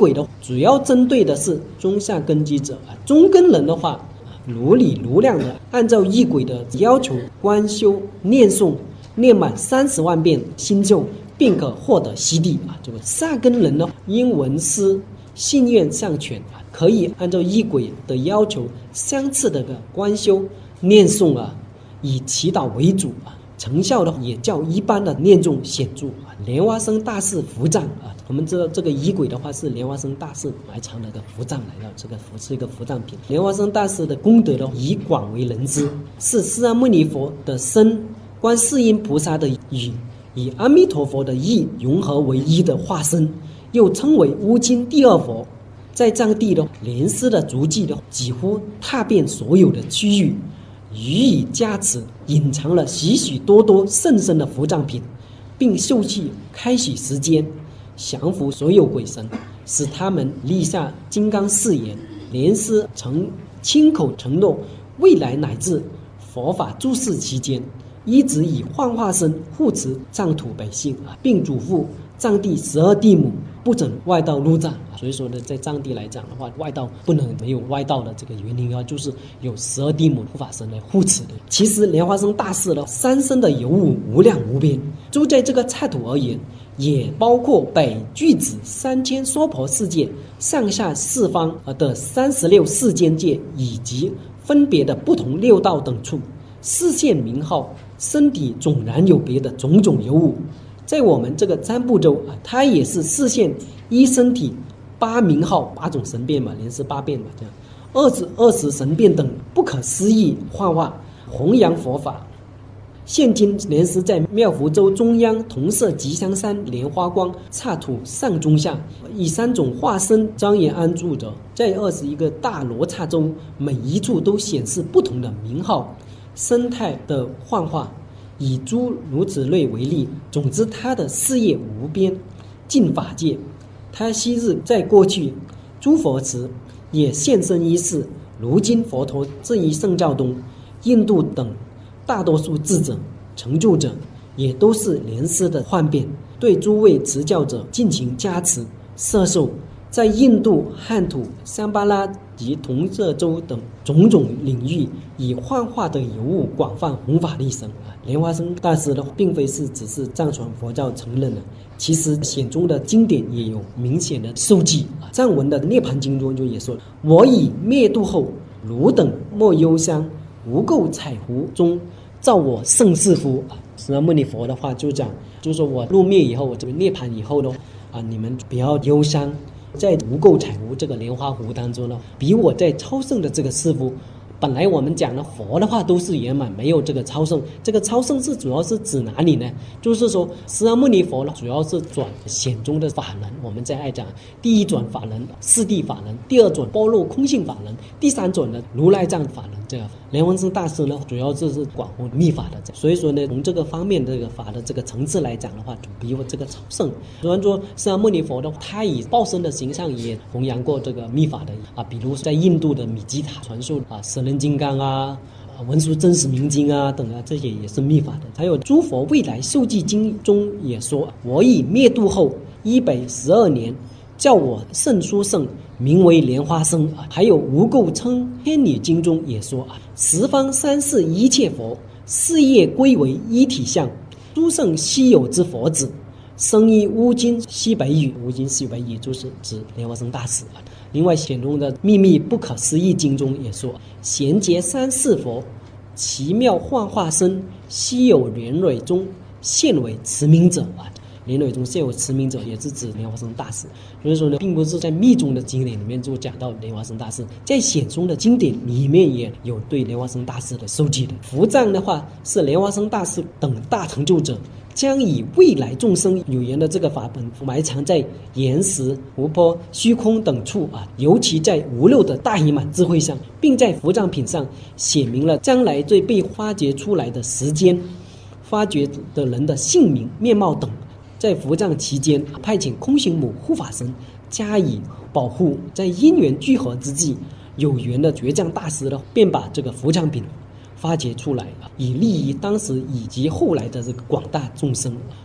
主要针对的是中下根基者啊。中根人的话，如理如量的按照仪轨的要求观修念诵，念满三十万遍心咒，并可获得悉地啊。这个下根人呢，因闻思信愿上全啊，可以按照仪轨的要求相次的个观修念诵啊，以祈祷为主啊，成效的也较一般的念诵显著啊。莲花生大士符藏啊，我们知道这个仪轨的话是莲花生大士埋藏的个符藏来的，这个符是一个符藏品。莲花生大士的功德呢，以广为人知，是释迦牟尼佛的身、观世音菩萨的语，以阿弥陀佛的意融合为一的化身，又称为乌金第二佛。在藏地的莲师的足迹的几乎踏遍所有的区域，予以加持，隐藏了许许多多甚深的符藏品，并秀气开许时间，降服所有鬼神，使他们立下金刚誓言。莲师曾亲口承诺，未来乃至佛法住世期间，一直以幻化身护持藏土百姓，并嘱咐藏地十二地母不准外道入藏。所以说呢，在藏地来讲的话，外道不能没有外道的这个原因啊，就是有十二地母护法神来护持的。其实莲花生大士的三身的尤物无量无边，就在这个刹土而言，也包括北俱胝三千娑婆世界、上下四方的三十六世间界，以及分别的不同六道等处，视线名号，身体总然有别的种种尤物。在我们这个占卜州啊，它也是视线一身体八名号八种神变嘛，莲师八变嘛，这样二十二十神变等不可思议幻化弘扬佛法。现今莲师在妙福州中央同摄吉祥山莲花光刹土上中下，以三种化身庄严安住着，在二十一个大罗刹中，每一处都显示不同的名号生态的幻化。以诸如此类为例，总之他的事业无边尽法界。他昔日在过去诸佛时也现身一世，如今佛陀这一圣教中，印度等大多数智者成就者也都是莲师的幻变，对诸位持教者进行加持摄受。在印度、汉土、香巴拉及同摄州等种种领域，以幻化的尤物广泛弘法利生。莲花生大师的并非是只是藏传佛教承认的，其实显宗的经典也有明显的受记。藏文的涅盘经中就也说：“我以灭度后，汝等莫忧伤，无垢彩湖中照我圣世夫。”释迦牟尼佛的话就讲，就是说我入灭以后，我这个涅盘以后呢，啊，你们不要忧伤。在无垢彩湖这个莲花湖当中呢，比我在超胜的这个师父，本来我们讲的佛的话都是圆满，没有这个超胜。这个超胜是主要是指哪里呢？就是说释迦牟尼佛呢，主要是转显宗的法门。我们在爱讲第一转法门四谛法门，第二转般若空性法门，第三转的如来藏法门。这个莲花生大师呢，主要就是广弘密法的。所以说呢，从这个方面这个法的这个层次来讲的话，比我这个超胜。虽然说释迦牟尼佛的他以报身的形象也弘扬过这个密法的啊，比如在印度的米吉塔传授啊舍人金刚啊、文殊真实明经啊等啊，这些也是密法的。还有诸佛未来受记经中也说：“我以灭度后一百十二年，叫我圣殊胜，名为莲花生。”还有无垢称天女经中也说：“啊，十方三世一切佛，事业归为一体相，诸圣稀有之佛子，生于乌金西北语。”乌金西北语就是指莲花生大师。另外显宗的秘密不可思议经中也说：“贤劫三世佛，奇妙幻化身，稀有莲蕊中现为持名者。”啊，莲蕊中现为持名者也是指莲花生大师。所以说呢，并不是在密宗的经典里面就讲到莲花生大师，在显宗的经典里面也有对莲花生大师的收集的。符藏的话是莲花生大师等大成就者将以未来众生有缘的这个法本埋藏在岩石、湖泊、虚空等处啊，尤其在无漏的大圆满智慧上，并在符藏品上写明了将来最被发掘出来的时间、发掘的人的姓名、面貌等。在符藏期间，派遣空行母护法神加以保护。在因缘聚合之际，有缘的觉藏大师呢，便把这个符藏品发掘出来，以利于当时以及后来的这个广大众生。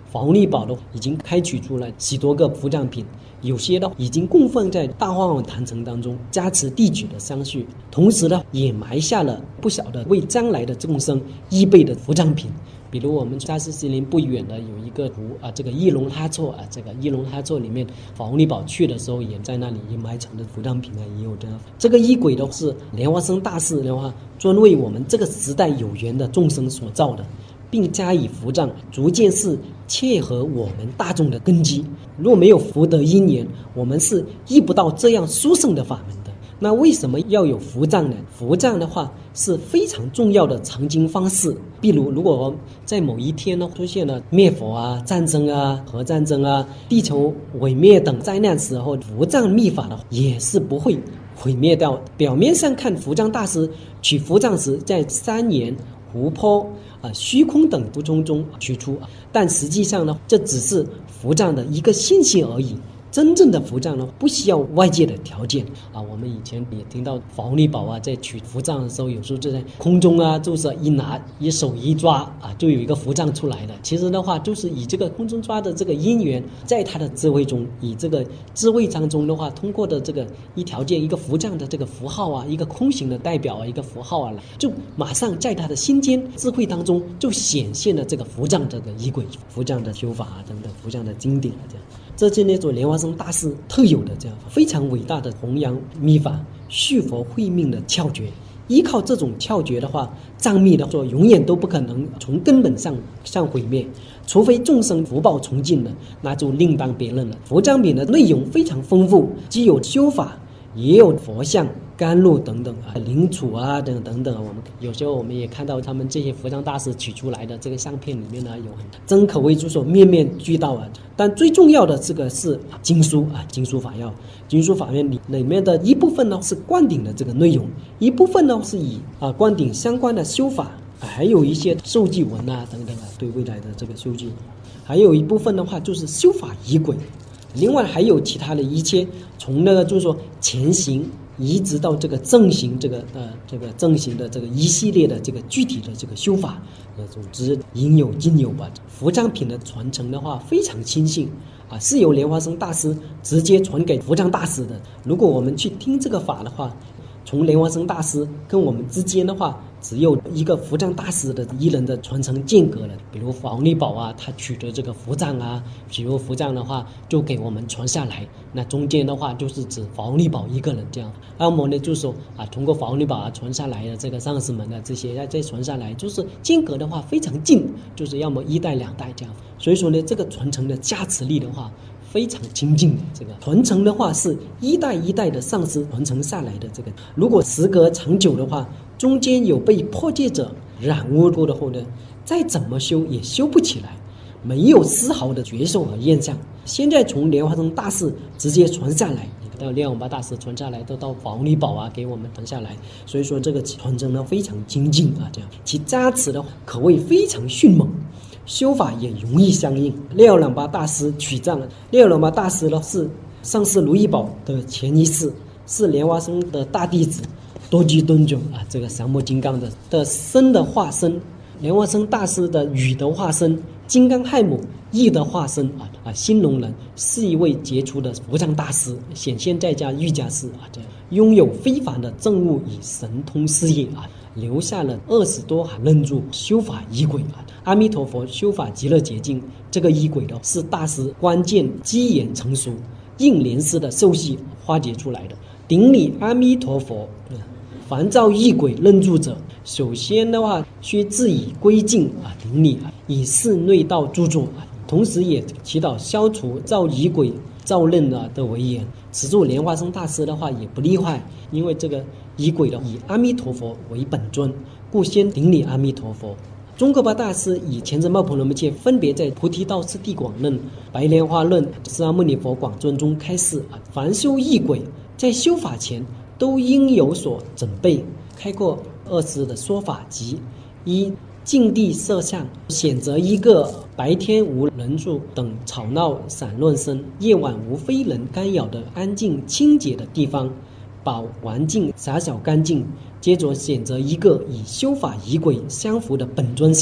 法王力宝的已经开取出来许多个伏藏品，有些呢已经供奉在大化王坛城当中，加持递举的相续，同时呢也埋下了不小的为将来的众生依备的伏藏品。比如我们加斯西林不远的有一个湖啊，这个伊隆哈措啊，这个伊隆哈措里面，法王力宝去的时候也在那里也埋藏的伏藏品啊，也有的。这个衣轨都是莲花生大士的话，专为我们这个时代有缘的众生所造的，并加以伏藏，逐渐是切合我们大众的根基。若没有福德因缘，我们是遇不到这样殊胜的法门的。那为什么要有伏藏呢？伏藏的话是非常重要的藏经方式。比如如果在某一天呢出现了灭佛啊、战争啊、核战争啊、地球毁灭等灾难时候，伏藏密法的也是不会毁灭掉。表面上看，伏藏大师取伏藏时在山岩、湖泊啊、虚空等途中中取出，但实际上呢，这只是伏藏的一个信息而已。真正的伏藏呢，不需要外界的条件啊。我们以前也听到法王力宝啊，在取伏藏的时候，有时候就在空中啊，就是一拿一手一抓啊，就有一个伏藏出来了。其实的话，就是以这个空中抓的这个因缘，在他的智慧中，以这个智慧当中的话，通过的这个一条件一个伏藏的这个符号啊，一个空行的代表啊，一个符号啊，就马上在他的心间智慧当中就显现了这个伏藏这个仪轨、伏藏的修法啊等等，伏藏的经典啊这样。这是那种莲花生大师特有的这样非常伟大的弘扬密法、续佛慧命的窍诀。依靠这种窍诀的话，藏密的说永远都不可能从根本上上毁灭，除非众生福报崇尽了，那就另当别论了。伏藏品的内容非常丰富，既有修法，也有佛像、甘露等等啊，灵杵啊等等等。我们有时候我们也看到他们这些伏藏大师取出来的这个相片里面呢，有很真可谓就是说面面俱到啊。但最重要的这个是经书啊，经书法要，经书法院里里面的一部分呢是灌顶的这个内容，一部分呢是以啊灌顶相关的修法，还有一些受记文啊等等啊，对未来的这个受记，还有一部分的话就是修法仪轨。另外还有其他的一切，从那个就是说前行一直到这个正行，这个呃这个正行的这个一系列的这个具体的这个修法，呃总之应有尽有吧。伏藏品的传承的话非常亲信啊，是由莲花生大师直接传给伏藏大师的。如果我们去听这个法的话，从莲花生大师跟我们之间的话，只有一个伏藏大师的一人的传承间隔了。比如法王力宝啊，他取得这个伏藏啊，比如伏藏的话就给我们传下来，那中间的话就是指法王力宝一个人这样。要么呢就是说啊，通过法王力宝啊传下来的这个上师们的这些再传下来，就是间隔的话非常近，就是要么一代两代这样。所以说呢，这个传承的加持力的话非常精进的。这个传承的话是一代一代的上师传承下来的。这个如果时隔长久的话，中间有被破戒者染污过的后呢，再怎么修也修不起来，没有丝毫的觉受和验相。现在从莲花生大师直接传下来，到莲花巴大师传下来，都到法王力宝啊给我们传下来，所以说这个传承呢非常精进啊，这样其加持的可谓非常迅猛，修法也容易相应。六朗巴大师取藏，六朗巴大师呢是上师如意宝的前一世，是莲花生的大弟子，多居敦久啊，这个降魔金刚的的身的化身，莲花生大师的羽的化身，金刚亥母意的化身啊啊，新龙人是一位杰出的伏藏大师，显现在家瑜伽师啊，这拥有非凡的政务与神通事业啊，留下了二十多行论著修法仪轨啊。阿弥陀佛修法极乐捷径这个仪轨的是大师关键机缘成熟，应莲师的受系化解出来的。顶礼阿弥陀佛，凡造仪轨论著者，首先的话需自以归敬啊顶礼啊，以示内道著作啊，同时也祈祷消除造仪轨造论啊的为言。此处莲花生大师的话也不例外，因为这个仪轨的以阿弥陀佛为本尊，故先顶礼阿弥陀佛。宗喀巴大师以前真茂婆罗蜜切分别在菩提道次第广论、白莲花论、释迦牟尼佛广尊中开示啊，凡修仪轨在修法前都应有所准备，开过二师的说法及一净地摄像，选择一个白天无人数等吵闹散乱声，夜晚无非人干扰的安静清洁的地方，把环境狭小干净。接着选择一个与修法仪轨相符的本尊像，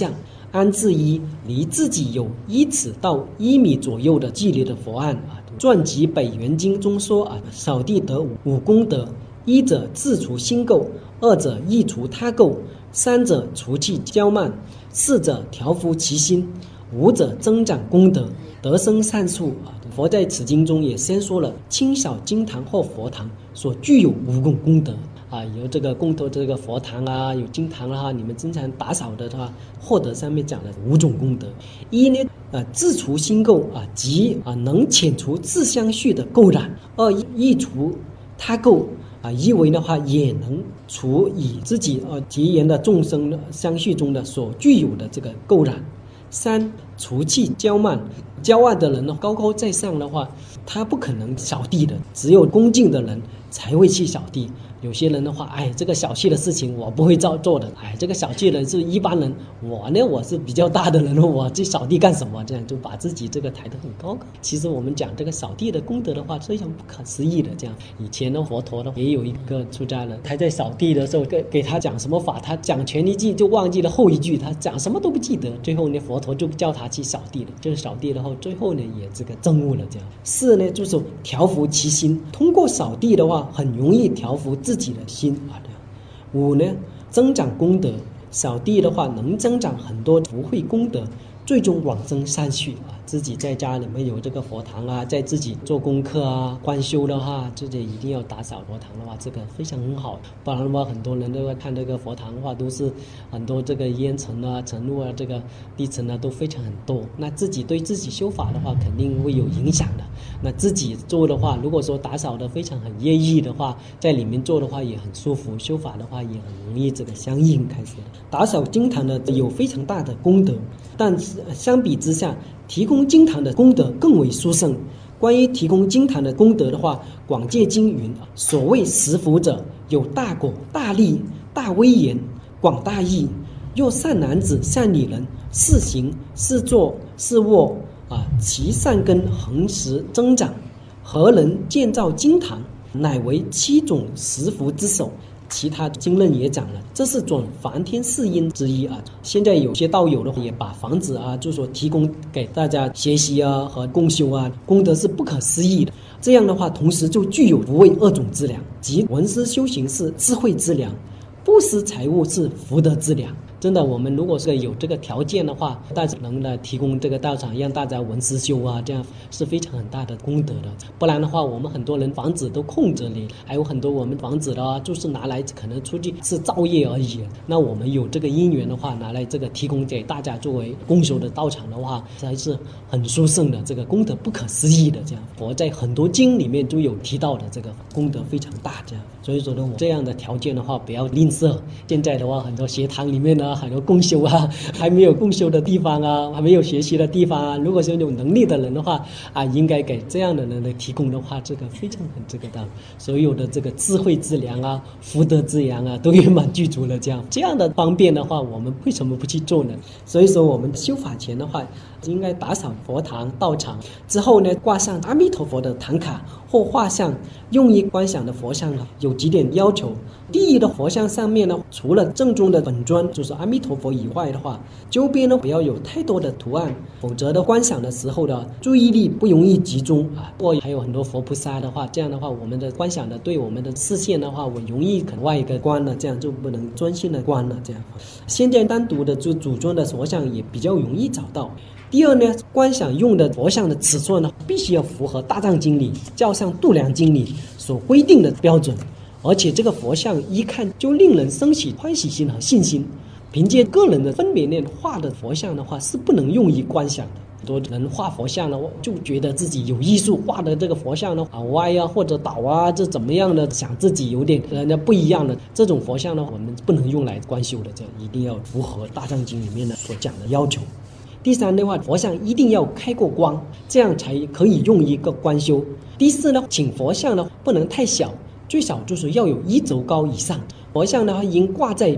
安置于离自己有一尺到一米左右的距离的佛案啊。传记北元经中说啊，扫地得五功德：一者自除心垢，二者益除他垢，三者除去骄慢，四者调伏其心，五者增长功德，得生善处啊。佛在此经中也先说了清扫经堂或佛堂所具有五种功德啊，有这个供托这个佛堂啊，有经堂啊，你们经常打扫的话，获得上面讲的五种功德。一呢，啊，自除心垢啊，即啊能遣除自相续的垢染；二，益除他垢啊，意为的话也能除与自己啊结缘的众生的相续中的所具有的这个垢染。三，除去骄慢，骄傲的人呢，高高在上的话，他不可能扫地的，只有恭敬的人才会去扫地。有些人的话，哎，这个小气的事情我不会照做的，哎，这个小气的人是一般人，我呢我是比较大的人，我去扫地干什么？这样就把自己这个抬得很高。其实我们讲这个扫地的功德的话，非常不可思议的。这样以前的佛陀呢，也有一个出家人，他在扫地的时候给给他讲什么法，他讲前一句就忘记了后一句，他讲什么都不记得。最后呢，佛陀就叫他去扫地了，就是扫地了后，最后呢也这个证悟了。这样四呢，就是调伏其心，通过扫地的话，很容易调伏自己的心啊。五呢，增长功德，扫地的话能增长很多福慧功德，最终往生善趣啊。自己在家里面有这个佛堂啊，在自己做功课啊、观修的话，自己一定要打扫佛堂的话，这个非常很好。不然的话，很多人都会看这个佛堂的话，都是很多这个烟尘啊、尘雾啊、这个地尘啊都非常很多。那自己对自己修法的话，肯定会有影响的。那自己做的话，如果说打扫的非常很惬意的话，在里面做的话也很舒服，修法的话也很容易这个相应开始。打扫经堂的有非常大的功德，但是相比之下，提供经堂的功德更为殊胜。关于提供经堂的功德的话，广戒经云：所谓十福者，有大果、大利、大威严、广大义。若善男子、善女人，是行是坐是卧啊，其善根恒时增长，何人建造经堂，乃为七种十福之首。其他经论也讲了，这是种梵天四因之一啊。现在有些道友的话，也把房子啊，就说提供给大家学习啊和共修啊，功德是不可思议的。这样的话，同时就具有无畏二种资粮，即闻思修行是智慧之粮，布施财物是福德之粮。真的，我们如果是有这个条件的话，大家能来提供这个道场，让大家闻思修啊，这样是非常很大的功德的。不然的话，我们很多人房子都空着呢，还有很多我们房子的话，就是拿来可能出去是造业而已。那我们有这个因缘的话，拿来这个提供给大家作为共修的道场的话，才是很殊胜的，这个功德不可思议的。这样，佛在很多经里面都有提到的，这个功德非常大。这样，所以说呢，我这样的条件的话，不要吝啬。现在的话，很多学堂里面呢，很多共修啊，还没有共修的地方啊，还没有学习的地方啊，如果是有能力的人的话啊，应该给这样的人来提供的话，这个非常很这个的，所有的这个智慧之粮啊、福德之粮啊，都圆满具足了。这样这样的方便的话，我们为什么不去做呢？所以说，我们修法前的话，应该打扫佛堂、道场之后呢，挂上阿弥陀佛的唐卡或画像，用于观想的佛像呢，有几点要求。第一的佛像上面呢，除了正宗的本尊就是阿弥陀佛以外的话，周边呢不要有太多的图案，否则的观想的时候的注意力不容易集中啊。或还有很多佛菩萨的话，这样的话我们的观想的对我们的视线的话，我容易可能外一个观了，这样就不能专心的观了。这样，现在单独的就主尊的佛像也比较容易找到。第二呢，观想用的佛像的尺寸呢，必须要符合大藏经里、教上度量经里所规定的标准。而且这个佛像一看就令人升起欢喜心和信心。凭借个人的分别念画的佛像的话，是不能用于观想的。很多人画佛像呢，就觉得自己有艺术，画的这个佛像呢啊歪啊或者倒啊，这怎么样的，想自己有点人家不一样的这种佛像呢，我们不能用来观修的，这样一定要符合大藏经里面的所讲的要求。第三的话，佛像一定要开过光，这样才可以用一个观修。第四呢，请佛像呢不能太小，最少就是要有一肘高以上。佛像的话应挂在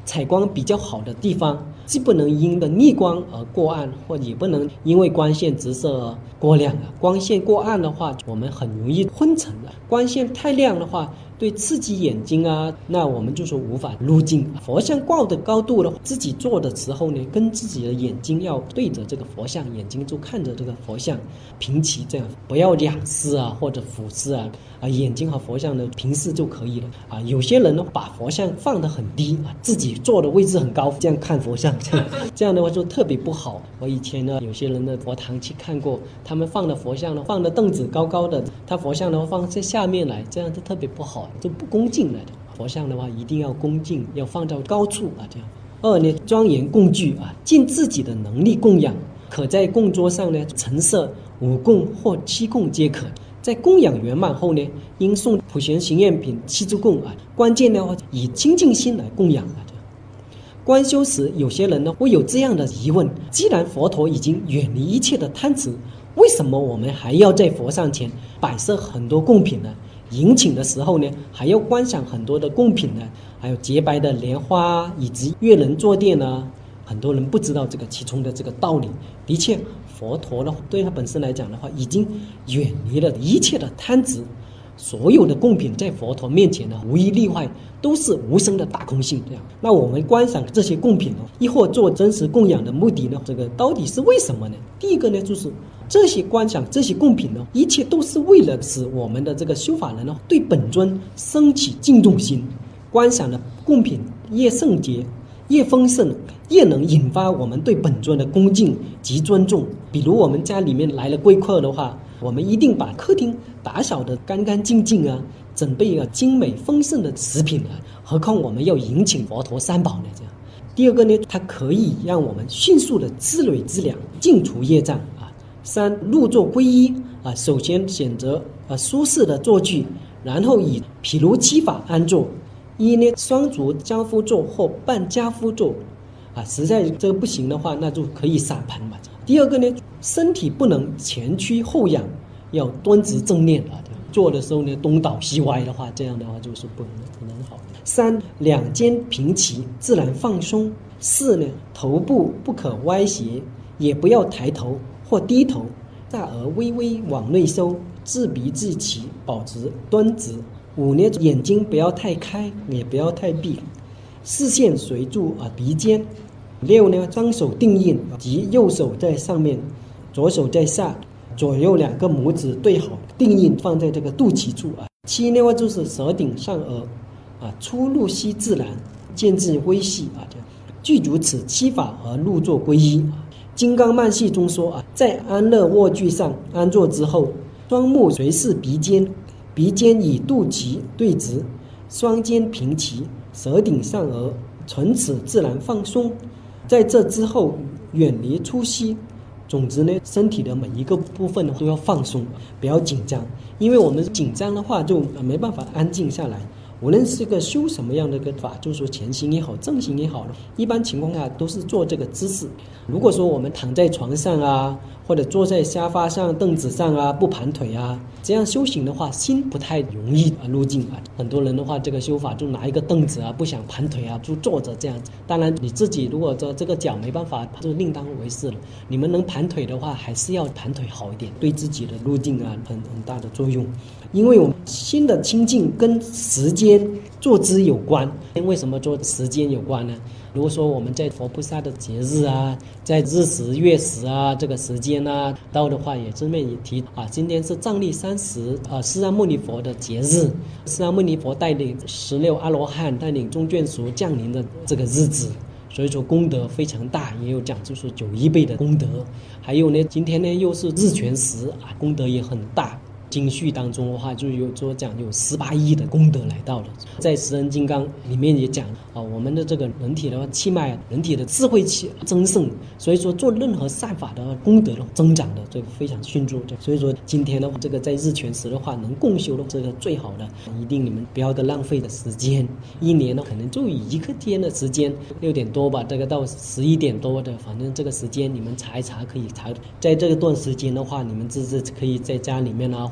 采光比较好的地方，既不能因的逆光而过暗，或也不能因为光线直射而过亮啊。光线过暗的话，我们很容易昏沉的；光线太亮的话，对刺激眼睛啊，那我们就说无法入镜。佛像挂的高度的话，自己做的时候呢，跟自己的眼睛要对着这个佛像，眼睛就看着这个佛像，平齐，这样不要仰视啊或者俯视啊，啊眼睛和佛像的平视就可以了啊。有些人呢把佛像放得很低啊，自己坐的位置很高，这样看佛像，这样这样的话就特别不好。我以前呢有些人的佛堂去看过，他们放的佛像呢放的凳子高高的，他佛像呢放在下面来，这样就特别不好，就不恭敬了的。佛像的话一定要恭敬，要放到高处啊，这样。二呢，庄严供具啊，尽自己的能力供养，可在供桌上呢陈设五供或七供皆可。在供养圆满后呢，应送普贤行愿品七诸供啊。关键呢，以清净心来供养啊。观修时，有些人呢会有这样的疑问：既然佛陀已经远离一切的贪执，为什么我们还要在佛像前摆设很多供品呢？迎请的时候呢，还要观赏很多的供品呢，还有洁白的莲花以及月人坐垫呢。很多人不知道这个其中的这个道理。的确，佛陀呢对他本身来讲的话，已经远离了一切的贪执，所有的供品在佛陀面前呢，无一例外都是无声的大空性。这样，那我们观赏这些供品呢，亦或做真实供养的目的呢，这个到底是为什么呢？第一个呢，就是这些观赏这些供品呢，一切都是为了使我们的这个修法人呢，对本尊升起敬重心。观赏的供品越圣洁，越丰盛，越能引发我们对本尊的恭敬及尊重。比如我们家里面来了贵客的话，我们一定把客厅打扫得干干净净啊，准备啊精美丰盛的食品啊，何况我们要迎请佛陀三宝呢？这样。第二个呢，它可以让我们迅速的积累资粮，净除业障啊。三，入座皈依啊，首先选择啊舒适的坐具，然后以毗卢七法安坐。一呢，双足跏趺坐或半跏趺坐啊，实在这个不行的话，那就可以散盘嘛。第二个呢，身体不能前屈后仰，要端直正念啊。坐的时候呢，东倒西歪的话，这样的话就是不能不能好。三，两肩平齐，自然放松。四呢，头部不可歪斜，也不要抬头或低头，大额微微往内收，自鼻自齐，保持端直。五呢，眼睛不要太开，也不要太闭，视线随住啊鼻尖。六呢，双手定印，即右手在上面，左手在下，左右两个拇指对好，定印放在这个肚脐处啊。七呢，就是舌顶上颚啊，出入息自然，渐至微细啊。具足此七法而入座皈依。金刚曼系中说啊，在安乐卧具上安坐之后，双目随视鼻尖。鼻尖与肚脐对直，双肩平齐，舌顶上颚，唇齿自然放松。在这之后，远离粗息。总之呢，身体的每一个部分都要放松，不要紧张，因为我们紧张的话就没办法安静下来。无论是个修什么样的个法，就是说前行也好，正行也好，一般情况下都是做这个姿势。如果说我们躺在床上啊，或者坐在沙发上、凳子上啊，不盘腿啊，这样修行的话，心不太容易啊入境啊。很多人的话，这个修法就拿一个凳子啊，不想盘腿啊，就坐着这样子。当然你自己如果说这个脚没办法，就另当为事了。你们能盘腿的话，还是要盘腿好一点，对自己的入境啊很很大的作用。因为我们心的清净跟时间坐姿有关。为什么做时间有关呢？如果说我们在佛菩萨的节日啊，在日食月食啊这个时间啊到的话，也顺便也提啊，今天是藏历三十啊，释迦牟尼佛的节日，释迦牟尼佛带领十六阿罗汉带领众眷属降临的这个日子，所以说功德非常大，也有讲就是九一倍的功德。还有呢，今天呢又是日全食啊，功德也很大。经序当中的话，就有说讲有十八亿的功德来到了。在十人金刚里面也讲啊，我们的这个人体的气脉，人体的智慧气增盛，所以说做任何善法的功德增长的这个非常迅速。所以说今天的话，这个在日全食的话，能共修的这个最好的，一定你们不要个浪费的时间。一年呢，可能就以一个天的时间，六点多吧，这个到十一点多的，反正这个时间你们查一查可以查。在这段时间的话，你们自己可以在家里面啊。或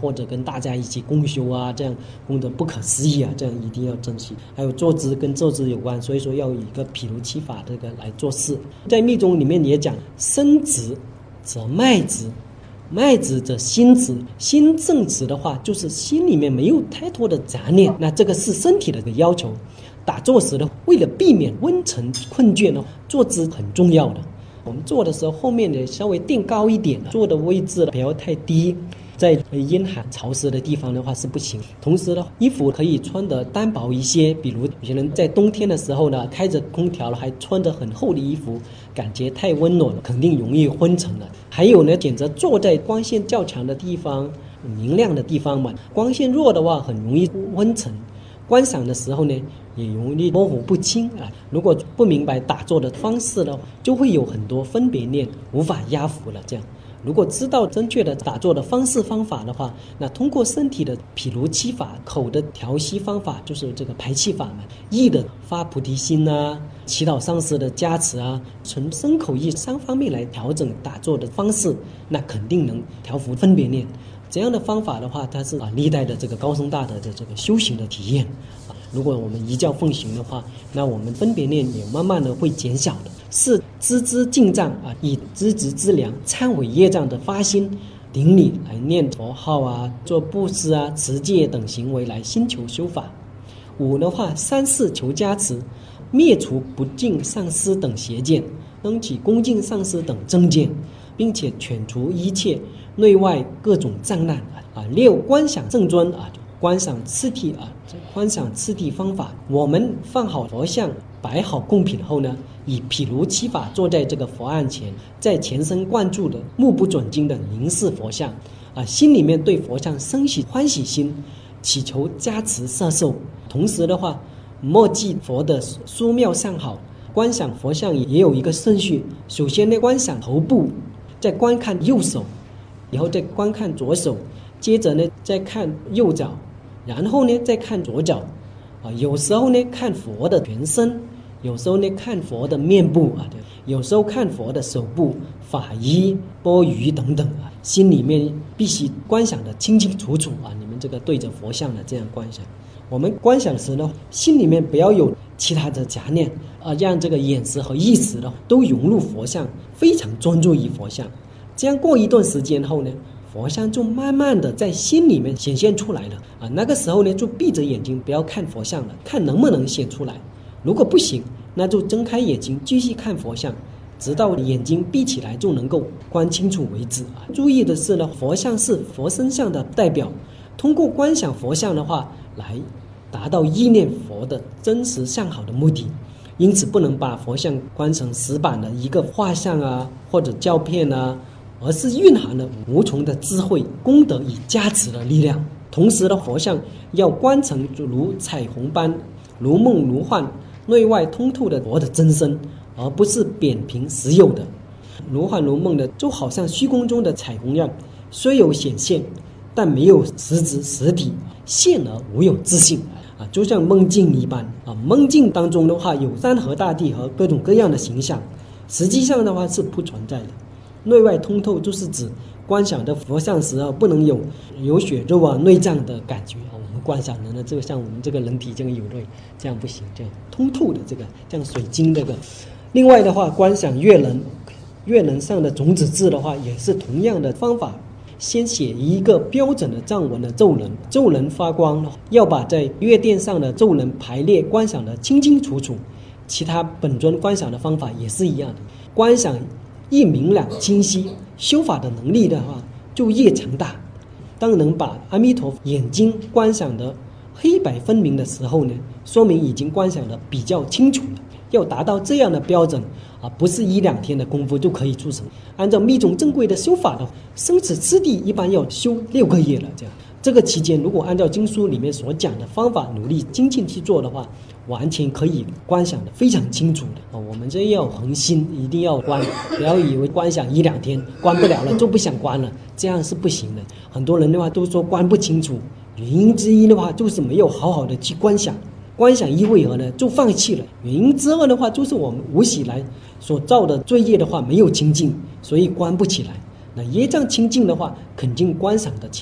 或者跟大家一起共修啊，这样功德不可思议啊，这样一定要珍惜。还有坐姿跟坐姿有关，所以说要以一个毗卢七法这个来做事。在密宗里面也讲，身直则脉直，脉直则心直，心正直的话，就是心里面没有太多的杂念，那这个是身体的要求。打坐时呢，为了避免昏沉困倦呢，坐姿很重要的。我们坐的时候，后面呢稍微垫高一点，坐的位置不要太低，在阴寒潮湿的地方的话是不行。同时呢，衣服可以穿得单薄一些，比如有些人在冬天的时候呢，开着空调了还穿着很厚的衣服，感觉太温暖了，肯定容易昏沉了。还有呢，选择坐在光线较强的地方、明亮的地方嘛，光线弱的话很容易昏沉。观赏的时候呢，也容易模糊不清啊。如果不明白打坐的方式呢，就会有很多分别念，无法压服了。这样，如果知道正确的打坐的方式方法的话，那通过身体的毗卢七法，口的调息方法就是这个排气法嘛，意的发菩提心啊，祈祷上师的加持啊，从身口意三方面来调整打坐的方式，那肯定能调伏分别念。这样的方法的话，它是啊历代的这个高僧大德的这个修行的体验啊。如果我们依教奉行的话，那我们分别念也慢慢的会减小的。是知之进藏啊，以知直之量忏悔业障的发心顶礼来念佛号啊，做布施啊、持戒等行为来心求修法。五的话，三世求加持，灭除不敬上师等邪见，升起恭敬上师等正见，并且遣除一切内外各种障难啊。六观想正尊啊，观赏次第啊，观赏次第方法。我们放好佛像，摆好供品后呢，以毗卢七法坐在这个佛案前，在全神贯注的目不转睛的凝视佛像啊，心里面对佛像生起欢喜心，祈求加持摄受。同时的话，默记佛的殊妙善好。观想佛像也有一个顺序，首先呢观想头部，再观看右手，然后再观看左手，接着呢再看右脚，然后呢再看左脚啊。有时候呢看佛的全身，有时候呢看佛的面部啊，有时候看佛的手部、法衣、钵盂等等啊。心里面必须观想的清清楚楚啊，你们这个对着佛像的这样观想。我们观想时呢，心里面不要有其他的杂念啊，让这个眼识和意识呢都融入佛像，非常专注于佛像。这样过一段时间后呢，佛像就慢慢的在心里面显现出来了啊。那个时候呢，就闭着眼睛不要看佛像了，看能不能显出来。如果不行，那就睁开眼睛继续看佛像，直到眼睛闭起来就能够观清楚为止啊。注意的是呢，佛像是佛身像的代表，通过观想佛像的话，来达到意念佛的真实善好的目的。因此不能把佛像观成死板的一个画像啊，或者胶片啊，而是蕴含了无穷的智慧、功德与加持的力量。同时的佛像要观成如彩虹般如梦如幻、内外通透的佛的真身，而不是扁平实有的如幻如梦的，就好像虚空中的彩虹样，虽有显现，但没有实质实体，现而无有自性啊，就像梦境一般啊。梦境当中的话，有山河大地和各种各样的形象，实际上的话是不存在的。内外通透就是指观想的佛像时啊，不能有有血肉啊、内脏的感觉啊。我们观想的呢，就像我们这个人体这样有肉，这样不行，这样通透的这个，像水晶这个。另外的话，观想月人，月人上的种子字的话，也是同样的方法。先写一个标准的藏文的咒人，咒人发光，要把在月殿上的咒人排列观想的清清楚楚。其他本尊观想的方法也是一样的，观想越明朗清晰，修法的能力的话就越强大。当能把阿弥陀佛眼睛观想的黑白分明的时候呢，说明已经观想的比较清楚了。要达到这样的标准啊，不是一两天的功夫就可以出成。按照密宗正规的修法的生死次第，一般要修六个月了。这样，这个期间如果按照经书里面所讲的方法努力精进去做的话，完全可以观想的非常清楚的啊。我们这要恒心，一定要观，不要以为观想一两天观不了了就不想观了，这样是不行的。很多人的话都说观不清楚，原因之一的话就是没有好好的去观想。观想一为何呢？就放弃了。原因之二的话，就是我们无始来所造的罪业的话没有清净，所以观不起来。那业障清净的话，肯定观赏得起来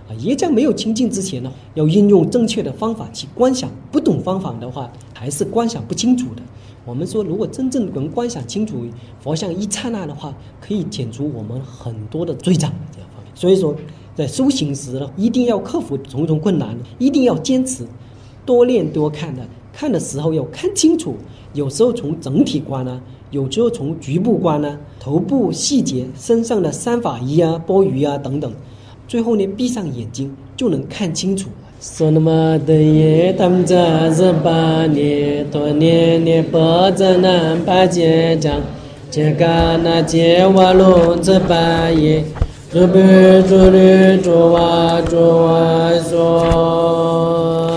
啊，业障没有清净之前呢，要运用正确的方法去观想。不懂方法的话，还是观想不清楚的。我们说，如果真正能观想清楚佛像一刹那的话，可以减除我们很多的罪障这方面。所以说，在修行时呢，一定要克服重重困难，一定要坚持，多练多看的。看的时候要看清楚，有时候从整体观呢、啊，有时候从局部观呢、啊，头部细节、身上的三法衣啊、钵盂啊等等。最后呢，闭上眼睛就能看清楚了。说那么的耶，他们这是八年多年年波着南巴结将，这个那结瓦龙这八耶，主不主律主瓦主瓦说。